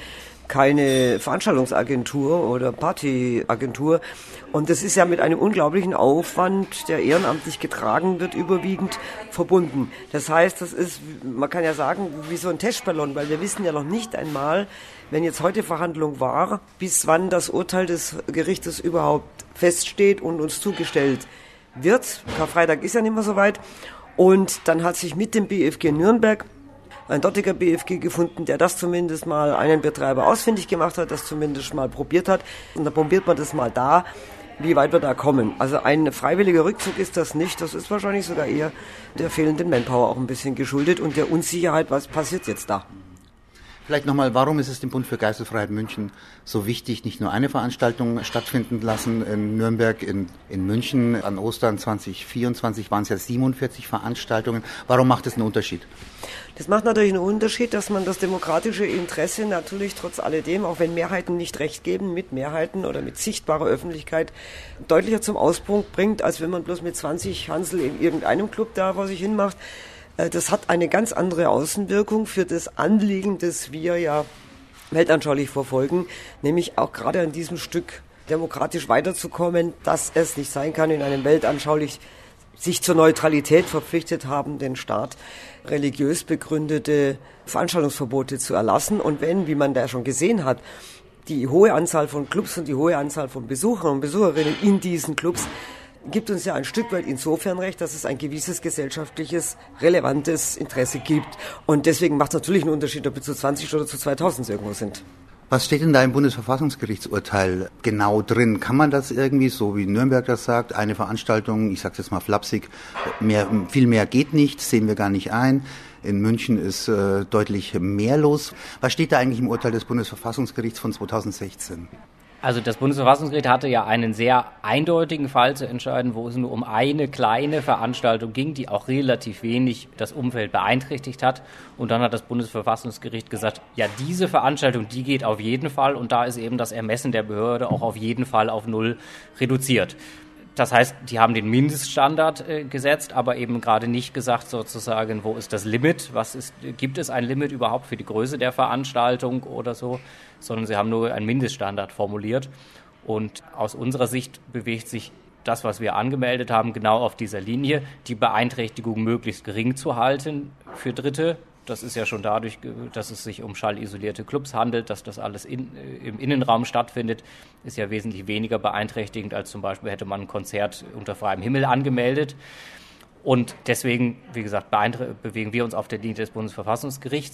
keine Veranstaltungsagentur oder Partyagentur. Und das ist ja mit einem unglaublichen Aufwand, der ehrenamtlich getragen wird, überwiegend verbunden. Das heißt, das ist, man kann ja sagen, wie so ein Testballon, weil wir wissen ja noch nicht einmal, wenn jetzt heute Verhandlung war, bis wann das Urteil des Gerichtes überhaupt feststeht und uns zugestellt wird. Karfreitag ist ja nicht mehr so weit. Und dann hat sich mit dem B F G Nürnberg ein dortiger B F G gefunden, der das zumindest mal einen Betreiber ausfindig gemacht hat, das zumindest mal probiert hat. Und dann probiert man das mal da, wie weit wir da kommen. Also ein freiwilliger Rückzug ist das nicht. Das ist wahrscheinlich sogar eher der fehlenden Manpower auch ein bisschen geschuldet und der Unsicherheit, was passiert jetzt da. Vielleicht nochmal, warum ist es dem Bund für Geistesfreiheit München so wichtig, nicht nur eine Veranstaltung stattfinden lassen in Nürnberg, in, in München an Ostern zwanzig vierundzwanzig waren es ja siebenundvierzig Veranstaltungen. Warum macht es einen Unterschied? Das macht natürlich einen Unterschied, dass man das demokratische Interesse natürlich trotz alledem, auch wenn Mehrheiten nicht recht geben, mit Mehrheiten oder mit sichtbarer Öffentlichkeit deutlicher zum Ausdruck bringt, als wenn man bloß mit zwanzig Hansel in irgendeinem Club da vor sich hin macht. Das hat eine ganz andere Außenwirkung für das Anliegen, das wir ja weltanschaulich verfolgen, nämlich auch gerade an diesem Stück demokratisch weiterzukommen, dass es nicht sein kann, in einem weltanschaulich sich zur Neutralität verpflichtet haben, den Staat religiös begründete Veranstaltungsverbote zu erlassen. Und wenn, wie man da schon gesehen hat, die hohe Anzahl von Clubs und die hohe Anzahl von Besuchern und Besucherinnen in diesen Clubs gibt uns ja ein Stück weit insofern recht, dass es ein gewisses gesellschaftliches, relevantes Interesse gibt. Und deswegen macht es natürlich einen Unterschied, ob wir zu zwanzig oder zu zweitausend irgendwo sind. Was steht denn da im Bundesverfassungsgerichtsurteil genau drin? Kann man das irgendwie, so wie Nürnberg das sagt, eine Veranstaltung, ich sage jetzt mal flapsig, mehr, viel mehr geht nicht, sehen wir gar nicht ein. In München ist äh, deutlich mehr los. Was steht da eigentlich im Urteil des Bundesverfassungsgerichts von zweitausendsechzehn? Also das Bundesverfassungsgericht hatte ja einen sehr eindeutigen Fall zu entscheiden, wo es nur um eine kleine Veranstaltung ging, die auch relativ wenig das Umfeld beeinträchtigt hat. Und dann hat das Bundesverfassungsgericht gesagt, ja, diese Veranstaltung, die geht auf jeden Fall. Und da ist eben das Ermessen der Behörde auch auf jeden Fall auf null reduziert. Das heißt, die haben den Mindeststandard äh, gesetzt, aber eben gerade nicht gesagt sozusagen, wo ist das Limit, was ist, gibt es ein Limit überhaupt für die Größe der Veranstaltung oder so, sondern sie haben nur einen Mindeststandard formuliert. Und aus unserer Sicht bewegt sich das, was wir angemeldet haben, genau auf dieser Linie, die Beeinträchtigung möglichst gering zu halten für Dritte. Das ist ja schon dadurch, dass es sich um schallisolierte Clubs handelt, dass das alles in, im Innenraum stattfindet, ist ja wesentlich weniger beeinträchtigend, als zum Beispiel hätte man ein Konzert unter freiem Himmel angemeldet. Und deswegen, wie gesagt, bewegen wir uns auf der Linie des Bundesverfassungsgerichts.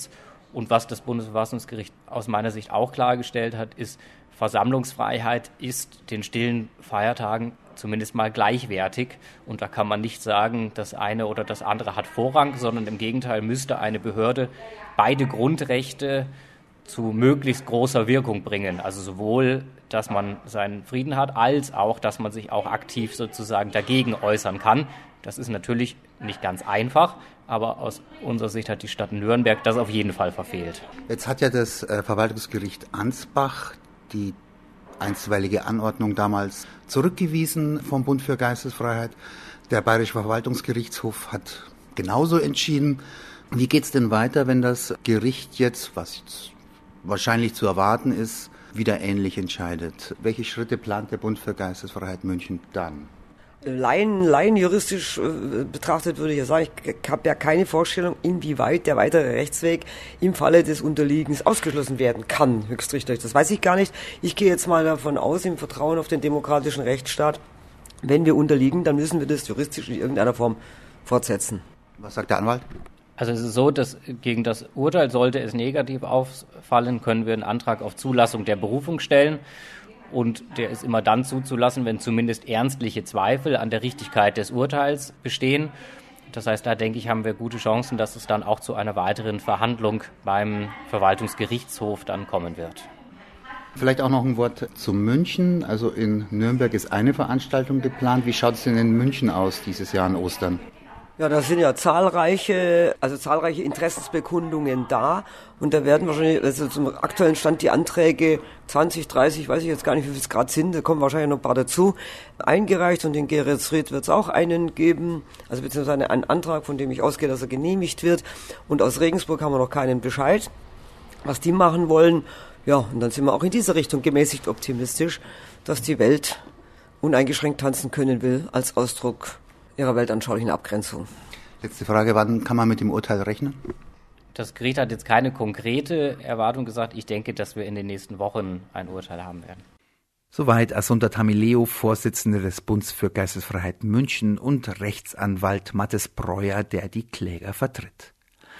Und was das Bundesverfassungsgericht aus meiner Sicht auch klargestellt hat, ist, Versammlungsfreiheit ist den stillen Feiertagen zumindest mal gleichwertig. Und da kann man nicht sagen, das eine oder das andere hat Vorrang, sondern im Gegenteil müsste eine Behörde beide Grundrechte zu möglichst großer Wirkung bringen. Also sowohl, dass man seinen Frieden hat, als auch, dass man sich auch aktiv sozusagen dagegen äußern kann. Das ist natürlich nicht ganz einfach, aber aus unserer Sicht hat die Stadt Nürnberg das auf jeden Fall verfehlt. Jetzt hat ja das äh, Verwaltungsgericht Ansbach die einstweilige Anordnung damals zurückgewiesen vom Bund für Geistesfreiheit. Der Bayerische Verwaltungsgerichtshof hat genauso entschieden. Wie geht's denn weiter, wenn das Gericht jetzt, was jetzt wahrscheinlich zu erwarten ist, wieder ähnlich entscheidet? Welche Schritte plant der Bund für Geistesfreiheit München dann? Laien, laienjuristisch äh, betrachtet würde ich ja sagen, ich habe ja keine Vorstellung, inwieweit der weitere Rechtsweg im Falle des Unterliegens ausgeschlossen werden kann, höchstrichterlich. Das weiß ich gar nicht. Ich gehe jetzt mal davon aus, im Vertrauen auf den demokratischen Rechtsstaat, wenn wir unterliegen, dann müssen wir das juristisch in irgendeiner Form fortsetzen. Was sagt der Anwalt? Also es ist so, dass gegen das Urteil, sollte es negativ auffallen, können wir einen Antrag auf Zulassung der Berufung stellen. Und der ist immer dann zuzulassen, wenn zumindest ernstliche Zweifel an der Richtigkeit des Urteils bestehen. Das heißt, da denke ich, haben wir gute Chancen, dass es dann auch zu einer weiteren Verhandlung beim Verwaltungsgerichtshof dann kommen wird. Vielleicht auch noch ein Wort zu München. Also in Nürnberg ist eine Veranstaltung geplant. Wie schaut es denn in München aus dieses Jahr an Ostern? Ja, da sind ja zahlreiche, also zahlreiche Interessensbekundungen da und da werden wahrscheinlich, also zum aktuellen Stand die Anträge zwanzig, dreißig, weiß ich jetzt gar nicht, wie viel es gerade sind, da kommen wahrscheinlich noch ein paar dazu, eingereicht und in Geretsried wird es auch einen geben, also beziehungsweise einen Antrag, von dem ich ausgehe, dass er genehmigt wird, und aus Regensburg haben wir noch keinen Bescheid, was die machen wollen. Ja, und dann sind wir auch in dieser Richtung gemäßigt optimistisch, dass die Welt uneingeschränkt tanzen können will als Ausdruck ihrer weltanschaulichen Abgrenzung. Letzte Frage, wann kann man mit dem Urteil rechnen? Das Gericht hat jetzt keine konkrete Erwartung gesagt. Ich denke, dass wir in den nächsten Wochen ein Urteil haben werden. Soweit Assunta Tamileo, Vorsitzende des Bundes für Geistesfreiheit München, und Rechtsanwalt Mathis Breuer, der die Kläger vertritt.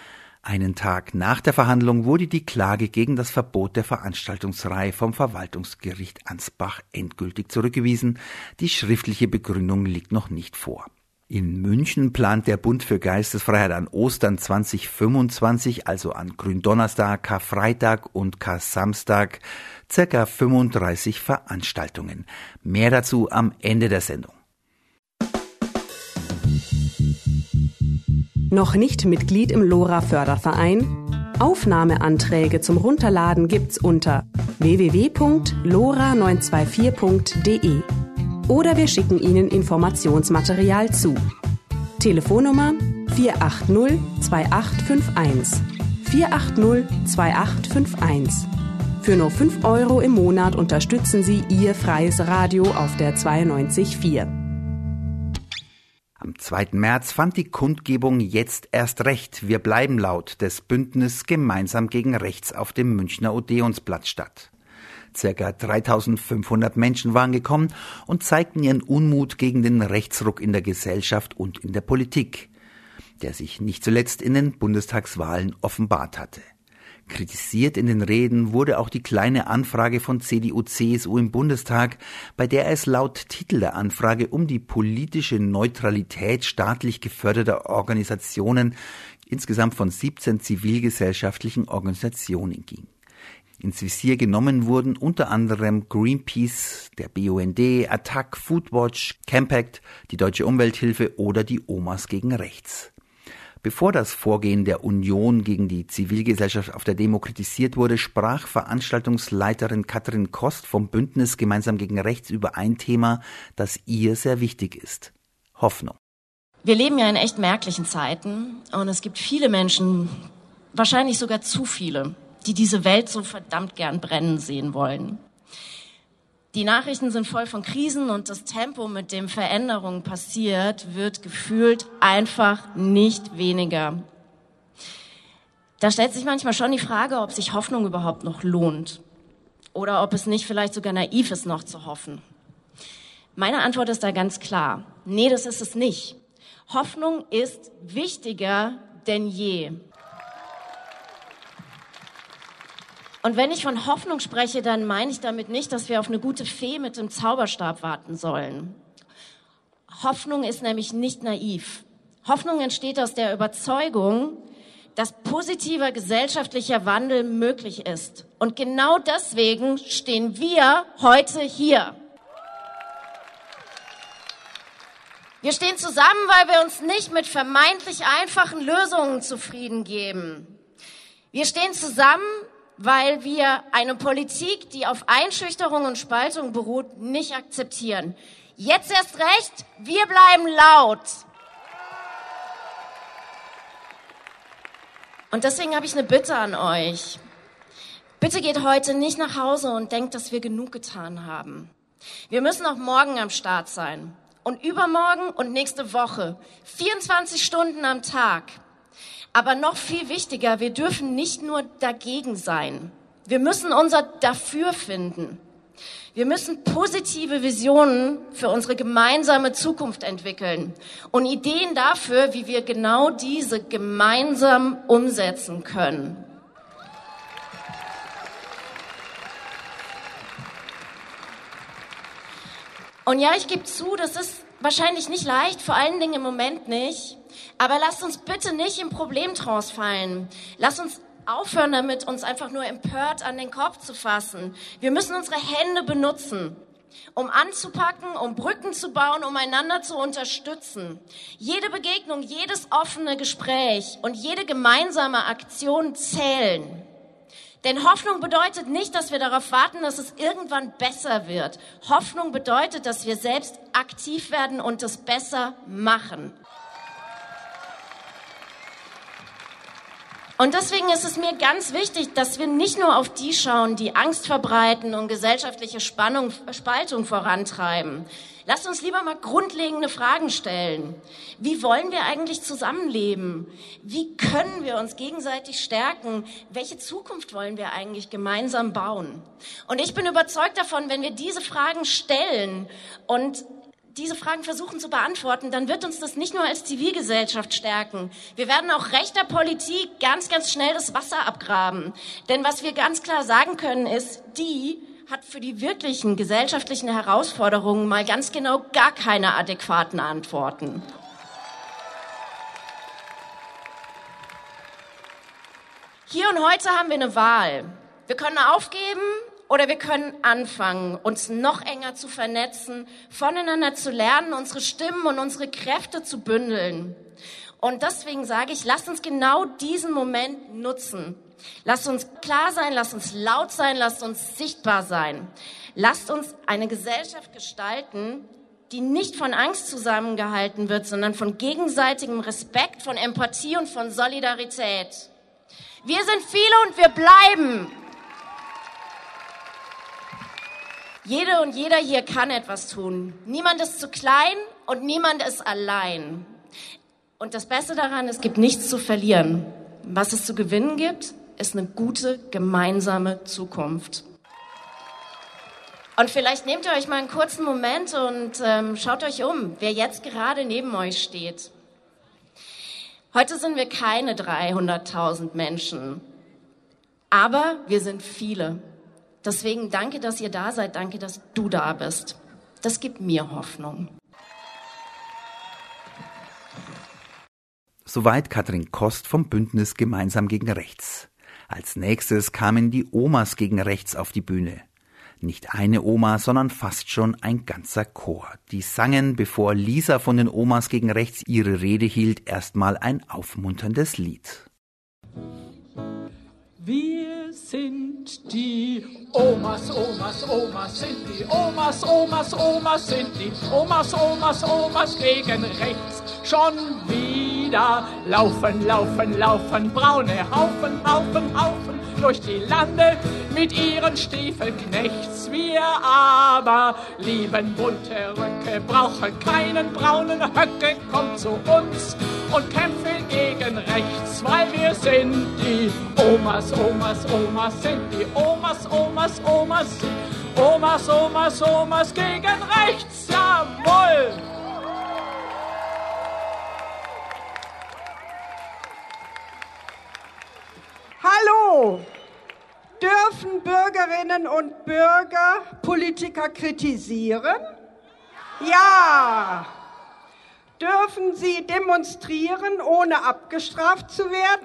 Einen Tag nach der Verhandlung wurde die Klage gegen das Verbot der Veranstaltungsreihe vom Verwaltungsgericht Ansbach endgültig zurückgewiesen. Die schriftliche Begründung liegt noch nicht vor. In München plant der Bund für Geistesfreiheit an Ostern zwanzig fünfundzwanzig, also an Gründonnerstag, Karfreitag und Kar-Samstag, circa fünfunddreißig Veranstaltungen. Mehr dazu am Ende der Sendung. Noch nicht Mitglied im LoRa-Förderverein? Aufnahmeanträge zum Runterladen gibt's unter w w w punkt lora neun zwei vier punkt d e oder wir schicken Ihnen Informationsmaterial zu. Telefonnummer vier acht null zwei acht fünf eins. vier acht null zwei acht fünf eins. Für nur fünf Euro im Monat unterstützen Sie Ihr freies Radio auf der zweiundneunzig Komma vier. Am zweiten März fand die Kundgebung Jetzt erst recht, wir bleiben laut des Bündnis Gemeinsam gegen Rechts auf dem Münchner Odeonsplatz statt. Circa dreitausendfünfhundert Menschen waren gekommen und zeigten ihren Unmut gegen den Rechtsruck in der Gesellschaft und in der Politik, der sich nicht zuletzt in den Bundestagswahlen offenbart hatte. Kritisiert in den Reden wurde auch die kleine Anfrage von C D U C S U im Bundestag, bei der es laut Titel der Anfrage um die politische Neutralität staatlich geförderter Organisationen insgesamt von siebzehn zivilgesellschaftlichen Organisationen ging. Ins Visier genommen wurden unter anderem Greenpeace, der B U N D, Attac, Foodwatch, Campact, die Deutsche Umwelthilfe oder die Omas gegen Rechts. Bevor das Vorgehen der Union gegen die Zivilgesellschaft auf der Demo kritisiert wurde, sprach Veranstaltungsleiterin Katrin Kost vom Bündnis Gemeinsam gegen Rechts über ein Thema, das ihr sehr wichtig ist: Hoffnung. Wir leben ja in echt merklichen Zeiten und es gibt viele Menschen, wahrscheinlich sogar zu viele, die diese Welt so verdammt gern brennen sehen wollen. Die Nachrichten sind voll von Krisen und das Tempo, mit dem Veränderung passiert, wird gefühlt einfach nicht weniger. Da stellt sich manchmal schon die Frage, ob sich Hoffnung überhaupt noch lohnt oder ob es nicht vielleicht sogar naiv ist, noch zu hoffen. Meine Antwort ist da ganz klar: Nee, das ist es nicht. Hoffnung ist wichtiger denn je. Und wenn ich von Hoffnung spreche, dann meine ich damit nicht, dass wir auf eine gute Fee mit dem Zauberstab warten sollen. Hoffnung ist nämlich nicht naiv. Hoffnung entsteht aus der Überzeugung, dass positiver gesellschaftlicher Wandel möglich ist. Und genau deswegen stehen wir heute hier. Wir stehen zusammen, weil wir uns nicht mit vermeintlich einfachen Lösungen zufrieden geben. Wir stehen zusammen, weil wir eine Politik, die auf Einschüchterung und Spaltung beruht, nicht akzeptieren. Jetzt erst recht, wir bleiben laut. Und deswegen habe ich eine Bitte an euch. Bitte geht heute nicht nach Hause und denkt, dass wir genug getan haben. Wir müssen auch morgen am Start sein. Und übermorgen und nächste Woche. vierundzwanzig Stunden am Tag. Aber noch viel wichtiger, wir dürfen nicht nur dagegen sein. Wir müssen unser Dafür finden. Wir müssen positive Visionen für unsere gemeinsame Zukunft entwickeln und Ideen dafür, wie wir genau diese gemeinsam umsetzen können. Und ja, ich gebe zu, das ist wahrscheinlich nicht leicht, vor allen Dingen im Moment nicht. Aber lasst uns bitte nicht im Problemtrance fallen. Lasst uns aufhören damit, uns einfach nur empört an den Kopf zu fassen. Wir müssen unsere Hände benutzen, um anzupacken, um Brücken zu bauen, um einander zu unterstützen. Jede Begegnung, jedes offene Gespräch und jede gemeinsame Aktion zählen. Denn Hoffnung bedeutet nicht, dass wir darauf warten, dass es irgendwann besser wird. Hoffnung bedeutet, dass wir selbst aktiv werden und es besser machen. Und deswegen ist es mir ganz wichtig, dass wir nicht nur auf die schauen, die Angst verbreiten und gesellschaftliche Spannung, Spaltung vorantreiben. Lasst uns lieber mal grundlegende Fragen stellen. Wie wollen wir eigentlich zusammenleben? Wie können wir uns gegenseitig stärken? Welche Zukunft wollen wir eigentlich gemeinsam bauen? Und ich bin überzeugt davon, wenn wir diese Fragen stellen und diese Fragen versuchen zu beantworten, dann wird uns das nicht nur als Zivilgesellschaft stärken. Wir werden auch rechter Politik ganz, ganz schnell das Wasser abgraben. Denn was wir ganz klar sagen können ist, die hat für die wirklichen gesellschaftlichen Herausforderungen mal ganz genau gar keine adäquaten Antworten. Hier und heute haben wir eine Wahl. Wir können aufgeben oder wir können anfangen, uns noch enger zu vernetzen, voneinander zu lernen, unsere Stimmen und unsere Kräfte zu bündeln. Und deswegen sage ich, lasst uns genau diesen Moment nutzen. Lasst uns klar sein, lasst uns laut sein, lasst uns sichtbar sein. Lasst uns eine Gesellschaft gestalten, die nicht von Angst zusammengehalten wird, sondern von gegenseitigem Respekt, von Empathie und von Solidarität. Wir sind viele und wir bleiben. Jede und jeder hier kann etwas tun. Niemand ist zu klein und niemand ist allein. Und das Beste daran, es gibt nichts zu verlieren. Was es zu gewinnen gibt, ist eine gute gemeinsame Zukunft. Und vielleicht nehmt ihr euch mal einen kurzen Moment und ähm, schaut euch um, wer jetzt gerade neben euch steht. Heute sind wir keine dreihunderttausend Menschen, aber wir sind viele. Deswegen danke, dass ihr da seid, danke, dass du da bist. Das gibt mir Hoffnung. Soweit Katrin Kost vom Bündnis Gemeinsam gegen Rechts. Als nächstes kamen die Omas gegen Rechts auf die Bühne. Nicht eine Oma, sondern fast schon ein ganzer Chor. Die sangen, bevor Lisa von den Omas gegen Rechts ihre Rede hielt, erstmal ein aufmunterndes Lied. Wir sind die Omas, Omas, Omas sind die Omas, Omas, Omas sind die Omas, Omas, Omas gegen rechts. Schon wieder laufen, laufen, laufen braune Haufen, Haufen, Haufen durch die Lande mit ihren Stiefelknechts. Wir aber lieben bunte Röcke, brauchen keinen braunen Höcke. Kommt zu uns und kämpfe gegen rechts, weil wir sind die Omas, Omas, Omas sind die Omas, Omas, Omas, Omas, Omas, Omas gegen rechts, jawohl! Hallo! Dürfen Bürgerinnen und Bürger Politiker kritisieren? Ja. Dürfen sie demonstrieren, ohne abgestraft zu werden?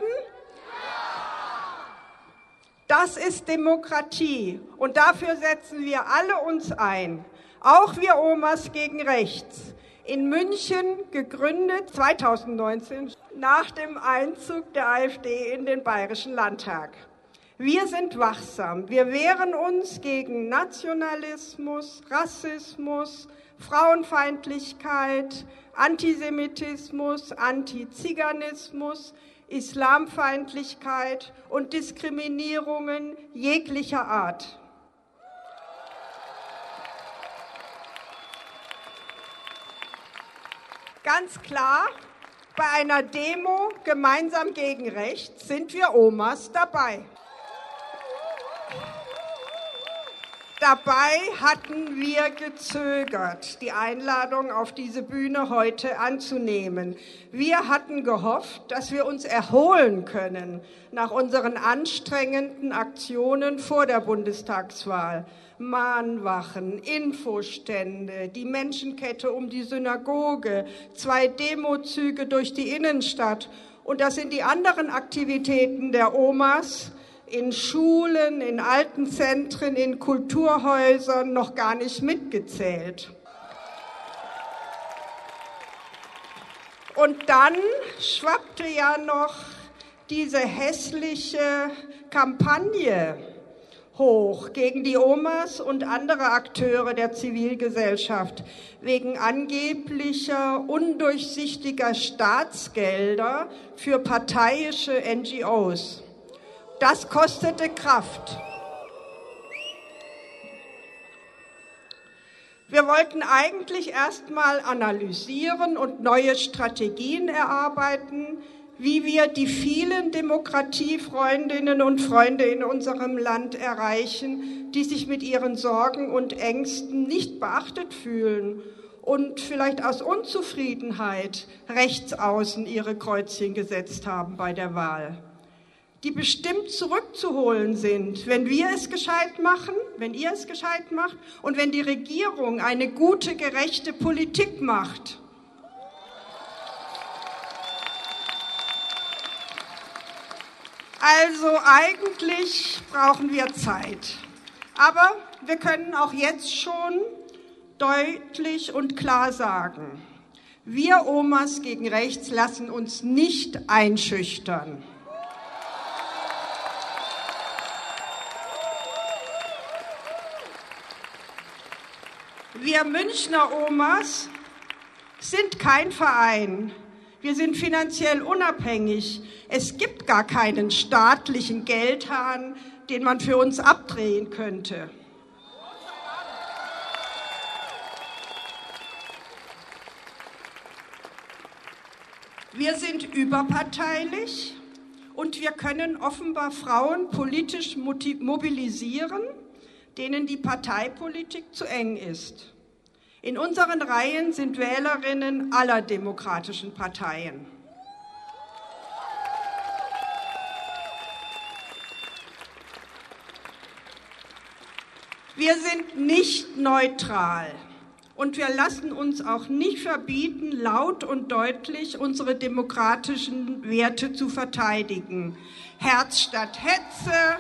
Das ist Demokratie und dafür setzen wir alle uns ein. Auch wir Omas gegen Rechts. In München gegründet zweitausendneunzehn nach dem Einzug der AfD in den Bayerischen Landtag. Wir sind wachsam. Wir wehren uns gegen Nationalismus, Rassismus, Frauenfeindlichkeit, Antisemitismus, Antiziganismus, Islamfeindlichkeit und Diskriminierungen jeglicher Art. Ganz klar, bei einer Demo gemeinsam gegen Rechts sind wir Omas dabei. Dabei hatten wir gezögert, die Einladung auf diese Bühne heute anzunehmen. Wir hatten gehofft, dass wir uns erholen können nach unseren anstrengenden Aktionen vor der Bundestagswahl. Mahnwachen, Infostände, die Menschenkette um die Synagoge, zwei Demozüge durch die Innenstadt. Und das sind die anderen Aktivitäten der Omas in Schulen, in Altenzentren, in Kulturhäusern noch gar nicht mitgezählt. Und dann schwappte ja noch diese hässliche Kampagne hoch gegen die Omas und andere Akteure der Zivilgesellschaft wegen angeblicher undurchsichtiger Staatsgelder für parteiische N G Os. Das kostete Kraft. Wir wollten eigentlich erst mal analysieren und neue Strategien erarbeiten, wie wir die vielen Demokratiefreundinnen und Freunde in unserem Land erreichen, die sich mit ihren Sorgen und Ängsten nicht beachtet fühlen und vielleicht aus Unzufriedenheit rechts außen ihre Kreuzchen gesetzt haben bei der Wahl, die bestimmt zurückzuholen sind, wenn wir es gescheit machen, wenn ihr es gescheit macht und wenn die Regierung eine gute, gerechte Politik macht. Also eigentlich brauchen wir Zeit. Aber wir können auch jetzt schon deutlich und klar sagen, wir Omas gegen Rechts lassen uns nicht einschüchtern. Wir Münchner Omas sind kein Verein. Wir sind finanziell unabhängig. Es gibt gar keinen staatlichen Geldhahn, den man für uns abdrehen könnte. Wir sind überparteilich und wir können offenbar Frauen politisch mobilisieren, denen die Parteipolitik zu eng ist. In unseren Reihen sind Wählerinnen aller demokratischen Parteien. Wir sind nicht neutral und wir lassen uns auch nicht verbieten, laut und deutlich unsere demokratischen Werte zu verteidigen. Herz statt Hetze,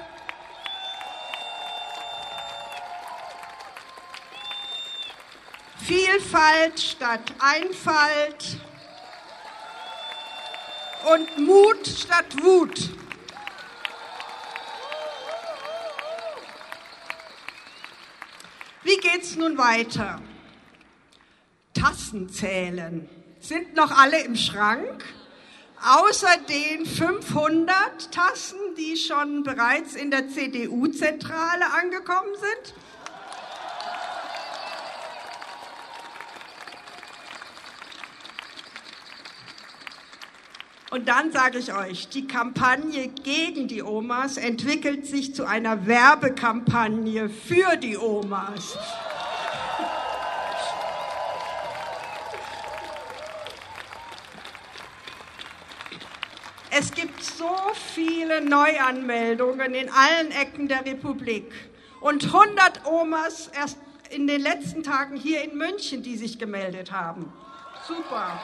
Vielfalt statt Einfalt und Mut statt Wut. Wie geht's nun weiter? Tassen zählen. Sind noch alle im Schrank? Außer den fünfhundert Tassen, die schon bereits in der C D U-Zentrale angekommen sind? Und dann sage ich euch, die Kampagne gegen die Omas entwickelt sich zu einer Werbekampagne für die Omas. Es gibt so viele Neuanmeldungen in allen Ecken der Republik und hundert Omas erst in den letzten Tagen hier in München, die sich gemeldet haben. Super.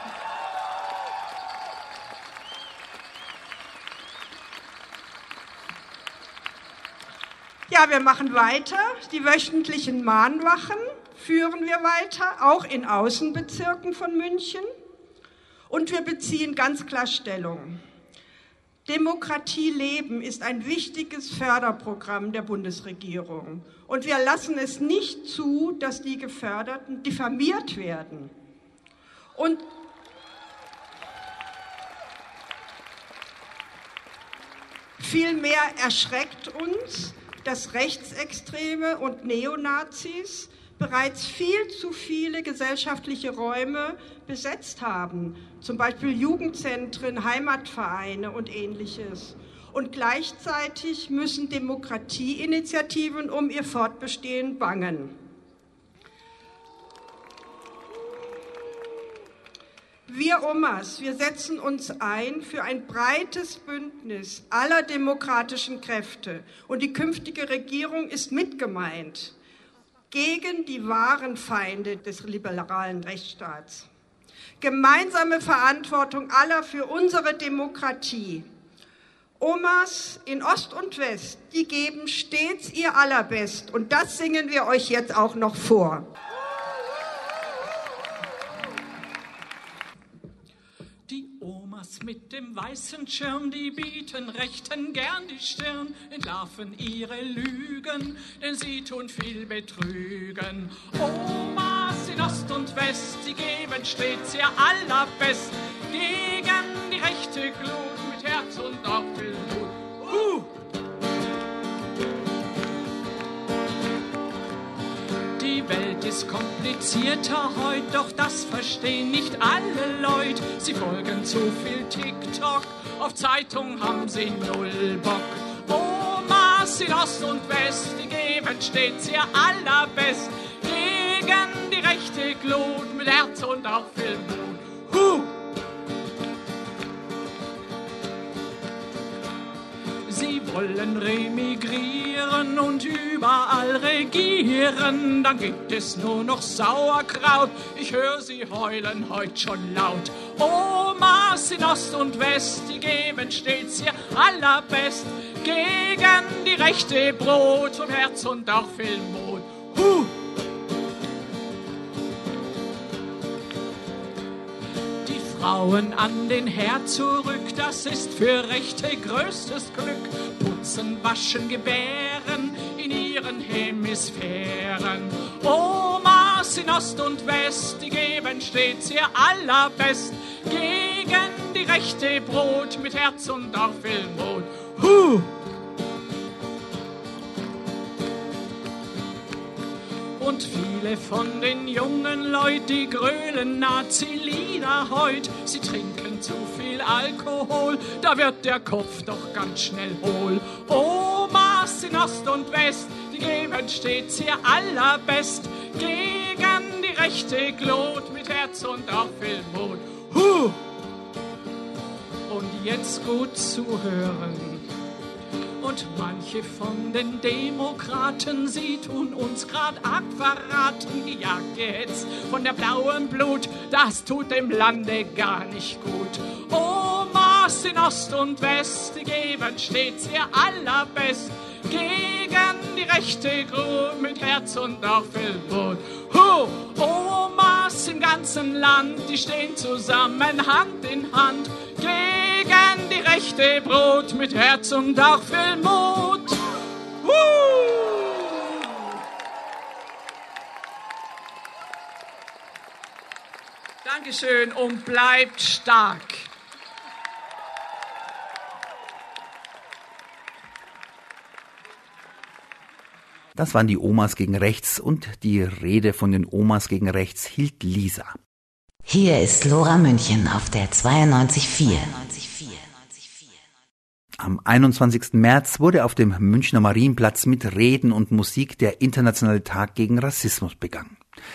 Ja, wir machen weiter. Die wöchentlichen Mahnwachen führen wir weiter, auch in Außenbezirken von München. Und wir beziehen ganz klar Stellung. Demokratie leben ist ein wichtiges Förderprogramm der Bundesregierung. Und wir lassen es nicht zu, dass die Geförderten diffamiert werden. Und vielmehr erschreckt uns, dass Rechtsextreme und Neonazis bereits viel zu viele gesellschaftliche Räume besetzt haben, zum Beispiel Jugendzentren, Heimatvereine und Ähnliches. Und gleichzeitig müssen Demokratieinitiativen um ihr Fortbestehen bangen. Wir Omas, wir setzen uns ein für ein breites Bündnis aller demokratischen Kräfte und die künftige Regierung ist mitgemeint gegen die wahren Feinde des liberalen Rechtsstaats. Gemeinsame Verantwortung aller für unsere Demokratie. Omas in Ost und West, die geben stets ihr Allerbest und das singen wir euch jetzt auch noch vor. Mit dem weißen Schirm, die bieten Rechten gern die Stirn, entlarven ihre Lügen, denn sie tun viel betrügen. Omas in Ost und West, sie geben stets ihr Allerbest, gegen die rechte Glut mit Herz und auch viel Mut. Uh! Die Welt ist komplizierter heut, doch das verstehen nicht alle Leute. Sie folgen zu viel TikTok, auf Zeitung haben sie null Bock. Omas in Ost und West, die geben stets ihr Allerbest, gegen die rechte Glut mit Herz und auch viel Mut. Huh! Sie wollen remigrieren und überall regieren, dann gibt es nur noch Sauerkraut, ich höre sie heulen heut schon laut. Omas in Ost und West, die geben stets ihr Allerbest, gegen die rechte Brot vom Herz und auch viel Mut. Huh! Frauen an den Herd zurück, das ist für Rechte größtes Glück. Putzen, waschen, gebären in ihren Hemisphären. Omas in Ost und West, die geben stets ihr Allerbest, gegen die rechte Brot mit Herz und auch viel Mut. Huh! Und viele von den jungen Leuten, die grölen Nazi-Lieder heut, sie trinken zu viel Alkohol, da wird der Kopf doch ganz schnell hohl. Omas in Ost und West, die geben stets ihr Allerbest, gegen die rechte Glut mit Herz und auch viel Mut. Huh! Und jetzt gut zuhören. Und manche von den Demokraten, sie tun uns grad arg verraten. Die Jagd jetzt von der blauen Blut, das tut dem Lande gar nicht gut. Omas in Ost und West, die geben stets ihr Allerbest, gegen die rechte Glut mit Herz und auch viel Mut. Huh! Omas im ganzen Land, die stehen zusammen Hand in Hand, gegen die rechte Brot mit Herz und auch viel Mut. Uh! Dankeschön und bleibt stark. Das waren die Omas gegen Rechts und die Rede von den Omas gegen Rechts hielt Lisa. Hier ist Lora München auf der zweiundneunzig Komma vier. Am einundzwanzigsten März wurde auf dem Münchner Marienplatz mit Reden und Musik der Internationale Tag gegen Rassismus begangen.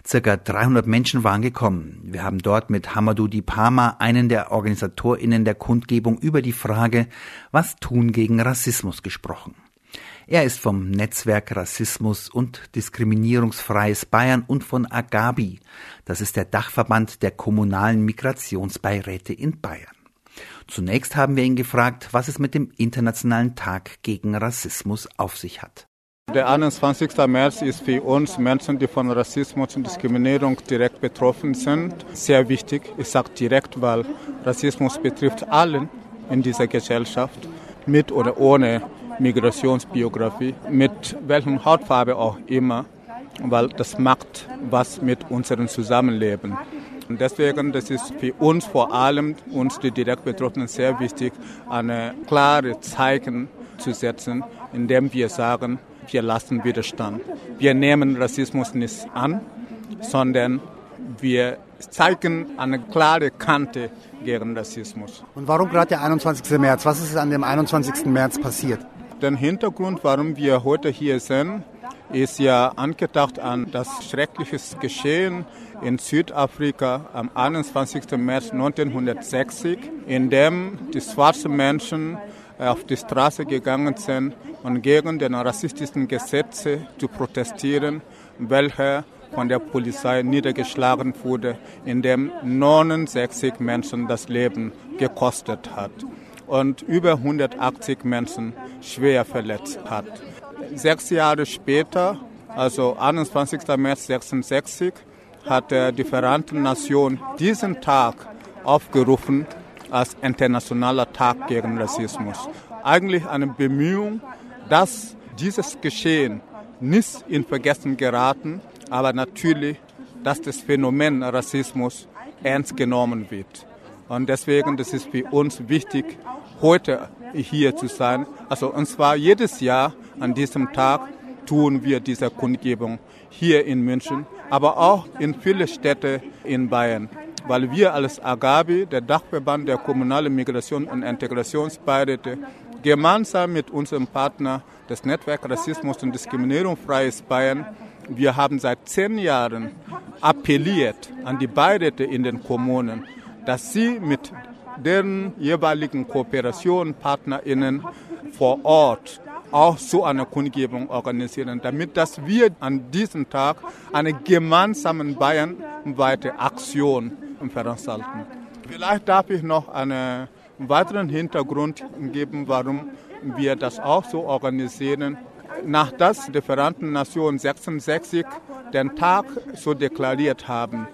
Circa dreihundert Menschen waren gekommen. Wir haben dort mit Hamadou Dipama, einen der OrganisatorInnen der Kundgebung, über die Frage, was tun gegen Rassismus, gesprochen. Er ist vom Netzwerk Rassismus und Diskriminierungsfreies Bayern und von AGABI. Das ist der Dachverband der kommunalen Migrationsbeiräte in Bayern. Zunächst haben wir ihn gefragt, was es mit dem Internationalen Tag gegen Rassismus auf sich hat. Der einundzwanzigsten März ist für uns Menschen, die von Rassismus und Diskriminierung direkt betroffen sind, sehr wichtig. Ich sage direkt, weil Rassismus betrifft allen in dieser Gesellschaft, mit oder ohne Migrationsbiografie, mit welcher Hautfarbe auch immer, weil das macht was mit unserem Zusammenleben. Und deswegen, das ist für uns vor allem, uns die direkt Betroffenen, sehr wichtig, eine klare Zeichen zu setzen, indem wir sagen, wir lassen Widerstand. Wir nehmen Rassismus nicht an, sondern wir zeigen eine klare Kante gegen Rassismus. Und warum gerade der einundzwanzigsten März? Was ist an dem einundzwanzigsten März passiert? Der Hintergrund, warum wir heute hier sind, ist ja angedacht an das schreckliche Geschehen in Südafrika am einundzwanzigsten März neunzehnhundertsechzig, in dem die schwarzen Menschen auf die Straße gegangen sind und gegen die rassistischen Gesetze zu protestieren, welche von der Polizei niedergeschlagen wurde, in dem neunundsechzig Menschen das Leben gekostet hat und über hundertachtzig Menschen schwer verletzt hat. Sechs Jahre später, also einundzwanzigsten März sechsundsechzig, hat die Vereinten Nationen diesen Tag aufgerufen als Internationaler Tag gegen Rassismus. Eigentlich eine Bemühung, dass dieses Geschehen nicht in Vergessen geraten, aber natürlich, dass das Phänomen Rassismus ernst genommen wird. Und deswegen, das ist für uns wichtig, heute hier zu sein. Also, und zwar jedes Jahr an diesem Tag tun wir diese Kundgebung hier in München, aber auch in vielen Städten in Bayern. Weil wir als AGABI, der Dachverband der kommunalen Migration- und Integrationsbeiräte, gemeinsam mit unserem Partner, das Netzwerk Rassismus und Diskriminierungsfreies Bayern, wir haben seit zehn Jahren appelliert an die Beiräte in den Kommunen, dass sie mit deren jeweiligen KooperationspartnerInnen vor Ort auch so eine Kundgebung organisieren, damit dass wir an diesem Tag eine gemeinsame bayernweite Aktion veranstalten. Vielleicht darf ich noch einen weiteren Hintergrund geben, warum wir das auch so organisieren. Nachdem die Vereinten Nationen sechsundsechzig den Tag so deklariert haben,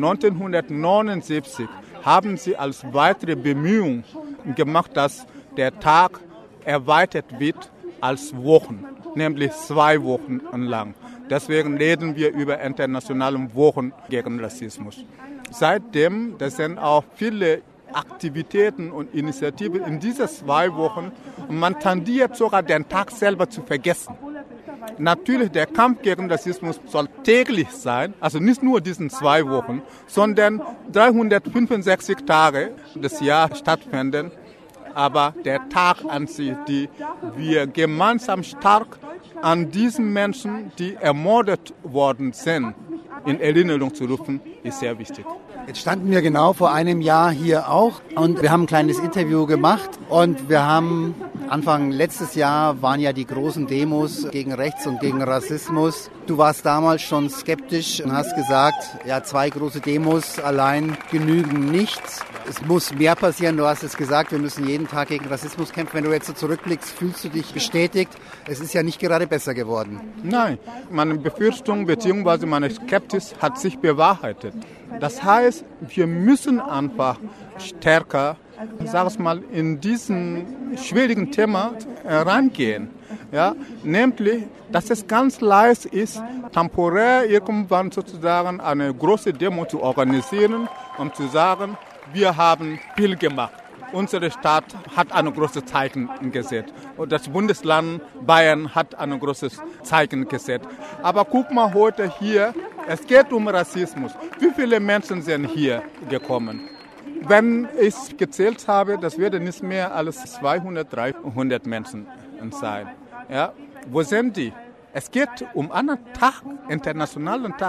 neunzehnhundertneunundsiebzig haben sie als weitere Bemühung gemacht, dass der Tag erweitert wird als Wochen, nämlich zwei Wochen lang. Deswegen reden wir über internationale Wochen gegen Rassismus. Seitdem, das sind auch viele Aktivitäten und Initiativen in diesen zwei Wochen. Und man tendiert sogar, den Tag selber zu vergessen. Natürlich, der Kampf gegen Rassismus soll täglich sein, also nicht nur diesen zwei Wochen, sondern dreihundertfünfundsechzig Tage des Jahres stattfinden. Aber der Tag an sich, die wir gemeinsam stark an diesen Menschen, die ermordet worden sind, in Erinnerung zu rufen, ist sehr wichtig. Jetzt standen wir genau vor einem Jahr hier auch und wir haben ein kleines Interview gemacht und wir haben Anfang letztes Jahr waren ja die großen Demos gegen Rechts und gegen Rassismus. Du warst damals schon skeptisch und hast gesagt, ja, zwei große Demos allein genügen nichts. Es muss mehr passieren. Du hast es gesagt, wir müssen jeden Tag gegen Rassismus kämpfen. Wenn du jetzt so zurückblickst, fühlst du dich bestätigt? Es ist ja nicht gerade besser geworden. Nein, meine Befürchtung bzw. meine Skepsis hat sich bewahrheitet. Das heißt, wir müssen einfach stärker, sag ich mal, in diesen schwierigen Thema reingehen. Ja, nämlich, dass es ganz leicht ist, temporär irgendwann sozusagen eine große Demo zu organisieren, um zu sagen, wir haben viel gemacht. Unsere Stadt hat ein großes Zeichen gesetzt. Und das Bundesland Bayern hat ein großes Zeichen gesetzt. Aber guck mal heute hier, es geht um Rassismus. Wie viele Menschen sind hier gekommen? Wenn ich gezählt habe, das werden nicht mehr als zweihundert, dreihundert Menschen sein. Ja, wo sind die? Es geht um einen Tag, internationalen Tag.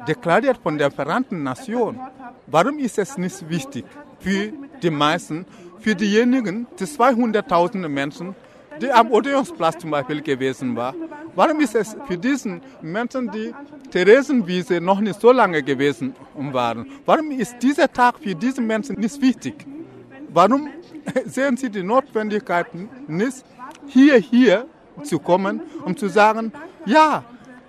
deklariert von der Vereinten Nationen. Warum ist es nicht wichtig für die meisten, für diejenigen, die zweihunderttausend Menschen, die am Odeonsplatz zum Beispiel gewesen waren? Warum ist es für diesen Menschen, die Theresienwiese noch nicht so lange gewesen waren, warum ist dieser Tag für diese Menschen nicht wichtig? Warum sehen Sie die Notwendigkeit nicht, hier, hier zu kommen, um zu sagen, ja,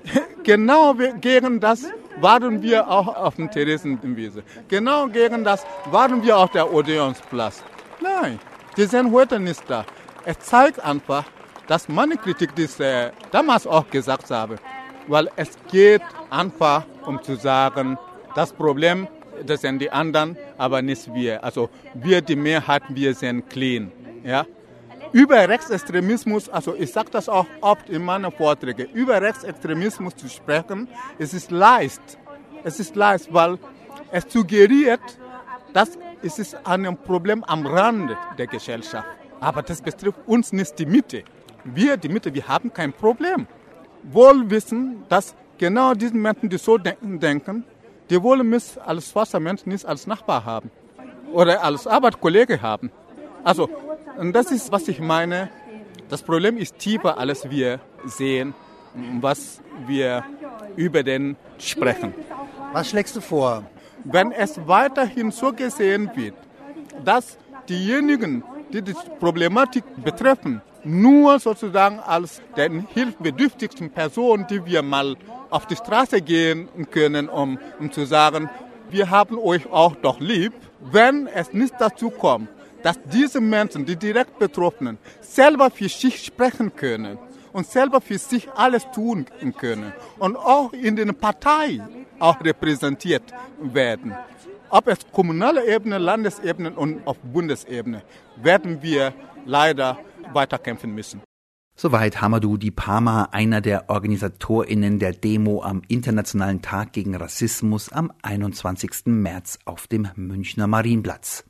genau gegen das waren wir auch auf dem Theresienwiese. Genau gegen das waren wir auf der Odeonsplatz. Nein, die sind heute nicht da. Es zeigt einfach, dass meine Kritik, die ich äh, damals auch gesagt habe, weil es geht einfach um zu sagen, das Problem, das sind die anderen, aber nicht wir. Also wir, die Mehrheit, wir sind clean. Ja? Über Rechtsextremismus, also ich sage das auch oft in meinen Vorträgen, über Rechtsextremismus zu sprechen, es ist leicht. Es ist leicht, weil es suggeriert, dass es ist ein Problem am Rande der Gesellschaft. Aber das betrifft uns nicht die Mitte. Wir, die Mitte, wir haben kein Problem. Wohl wissen, dass genau diese Menschen, die so denken, denken die wollen mich als schwarzer Mensch nicht als Nachbar haben oder als Arbeitskollege haben. Also, und das ist, was ich meine. Das Problem ist tiefer, als wir sehen, was wir über den sprechen. Was schlägst du vor? Wenn es weiterhin so gesehen wird, dass diejenigen, die die Problematik betreffen, nur sozusagen als den hilfsbedürftigsten Personen, die wir mal auf die Straße gehen können, um, um zu sagen, wir haben euch auch doch lieb. Wenn es nicht dazu kommt, dass diese Menschen, die direkt Betroffenen, selber für sich sprechen können und selber für sich alles tun können und auch in den Parteien auch repräsentiert werden, ob es kommunale Ebene, Landesebene und auf Bundesebene, werden wir leider weiterkämpfen müssen. Soweit Hamadou Dipama, einer der OrganisatorInnen der Demo am Internationalen Tag gegen Rassismus am einundzwanzigsten März auf dem Münchner Marienplatz.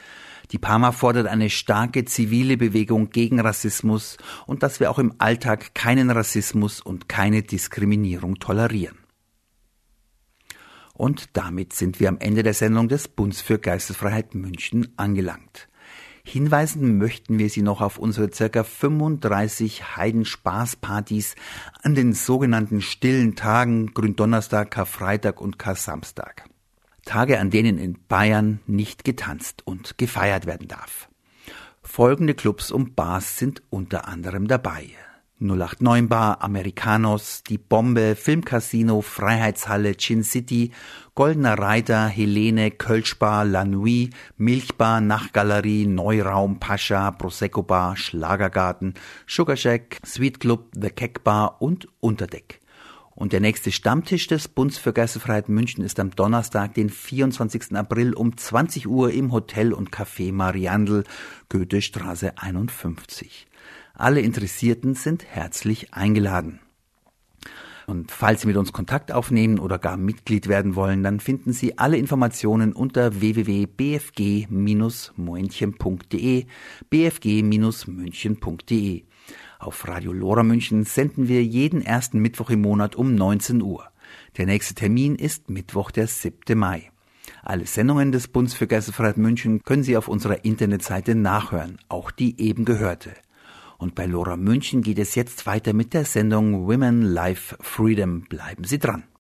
Dipama fordert eine starke zivile Bewegung gegen Rassismus und dass wir auch im Alltag keinen Rassismus und keine Diskriminierung tolerieren. Und damit sind wir am Ende der Sendung des Bundes für Geistesfreiheit München angelangt. Hinweisen möchten wir Sie noch auf unsere ca. fünfunddreißig Heidenspaßpartys an den sogenannten stillen Tagen Gründonnerstag, Karfreitag und Kar-Samstag. Tage, an denen in Bayern nicht getanzt und gefeiert werden darf. Folgende Clubs und Bars sind unter anderem dabei: null acht neun Bar, Americanos, Die Bombe, Filmcasino, Freiheitshalle, Chin City, Goldener Reiter, Helene, Kölschbar, La Nuit, Milchbar, Nachtgalerie, Neuraum, Pascha, Prosecco Bar, Schlagergarten, Sugar Shack, Sweet Club, The Keck Bar und Unterdeck. Und der nächste Stammtisch des Bundes für Geistesfreiheit München ist am Donnerstag, den vierundzwanzigsten April um zwanzig Uhr im Hotel und Café Mariandel, Goethestraße einundfünfzig. Alle Interessierten sind herzlich eingeladen. Und falls Sie mit uns Kontakt aufnehmen oder gar Mitglied werden wollen, dann finden Sie alle Informationen unter w w w punkt b f g Bindestrich moenchen punkt d e, b f g Bindestrich münchen punkt d e. Auf Radio Lora München senden wir jeden ersten Mittwoch im Monat um neunzehn Uhr. Der nächste Termin ist Mittwoch, der siebten Mai. Alle Sendungen des Bundes für Geistesfreiheit München können Sie auf unserer Internetseite nachhören, auch die eben gehörte. Und bei Lora München geht es jetzt weiter mit der Sendung Women, Life, Freedom. Bleiben Sie dran.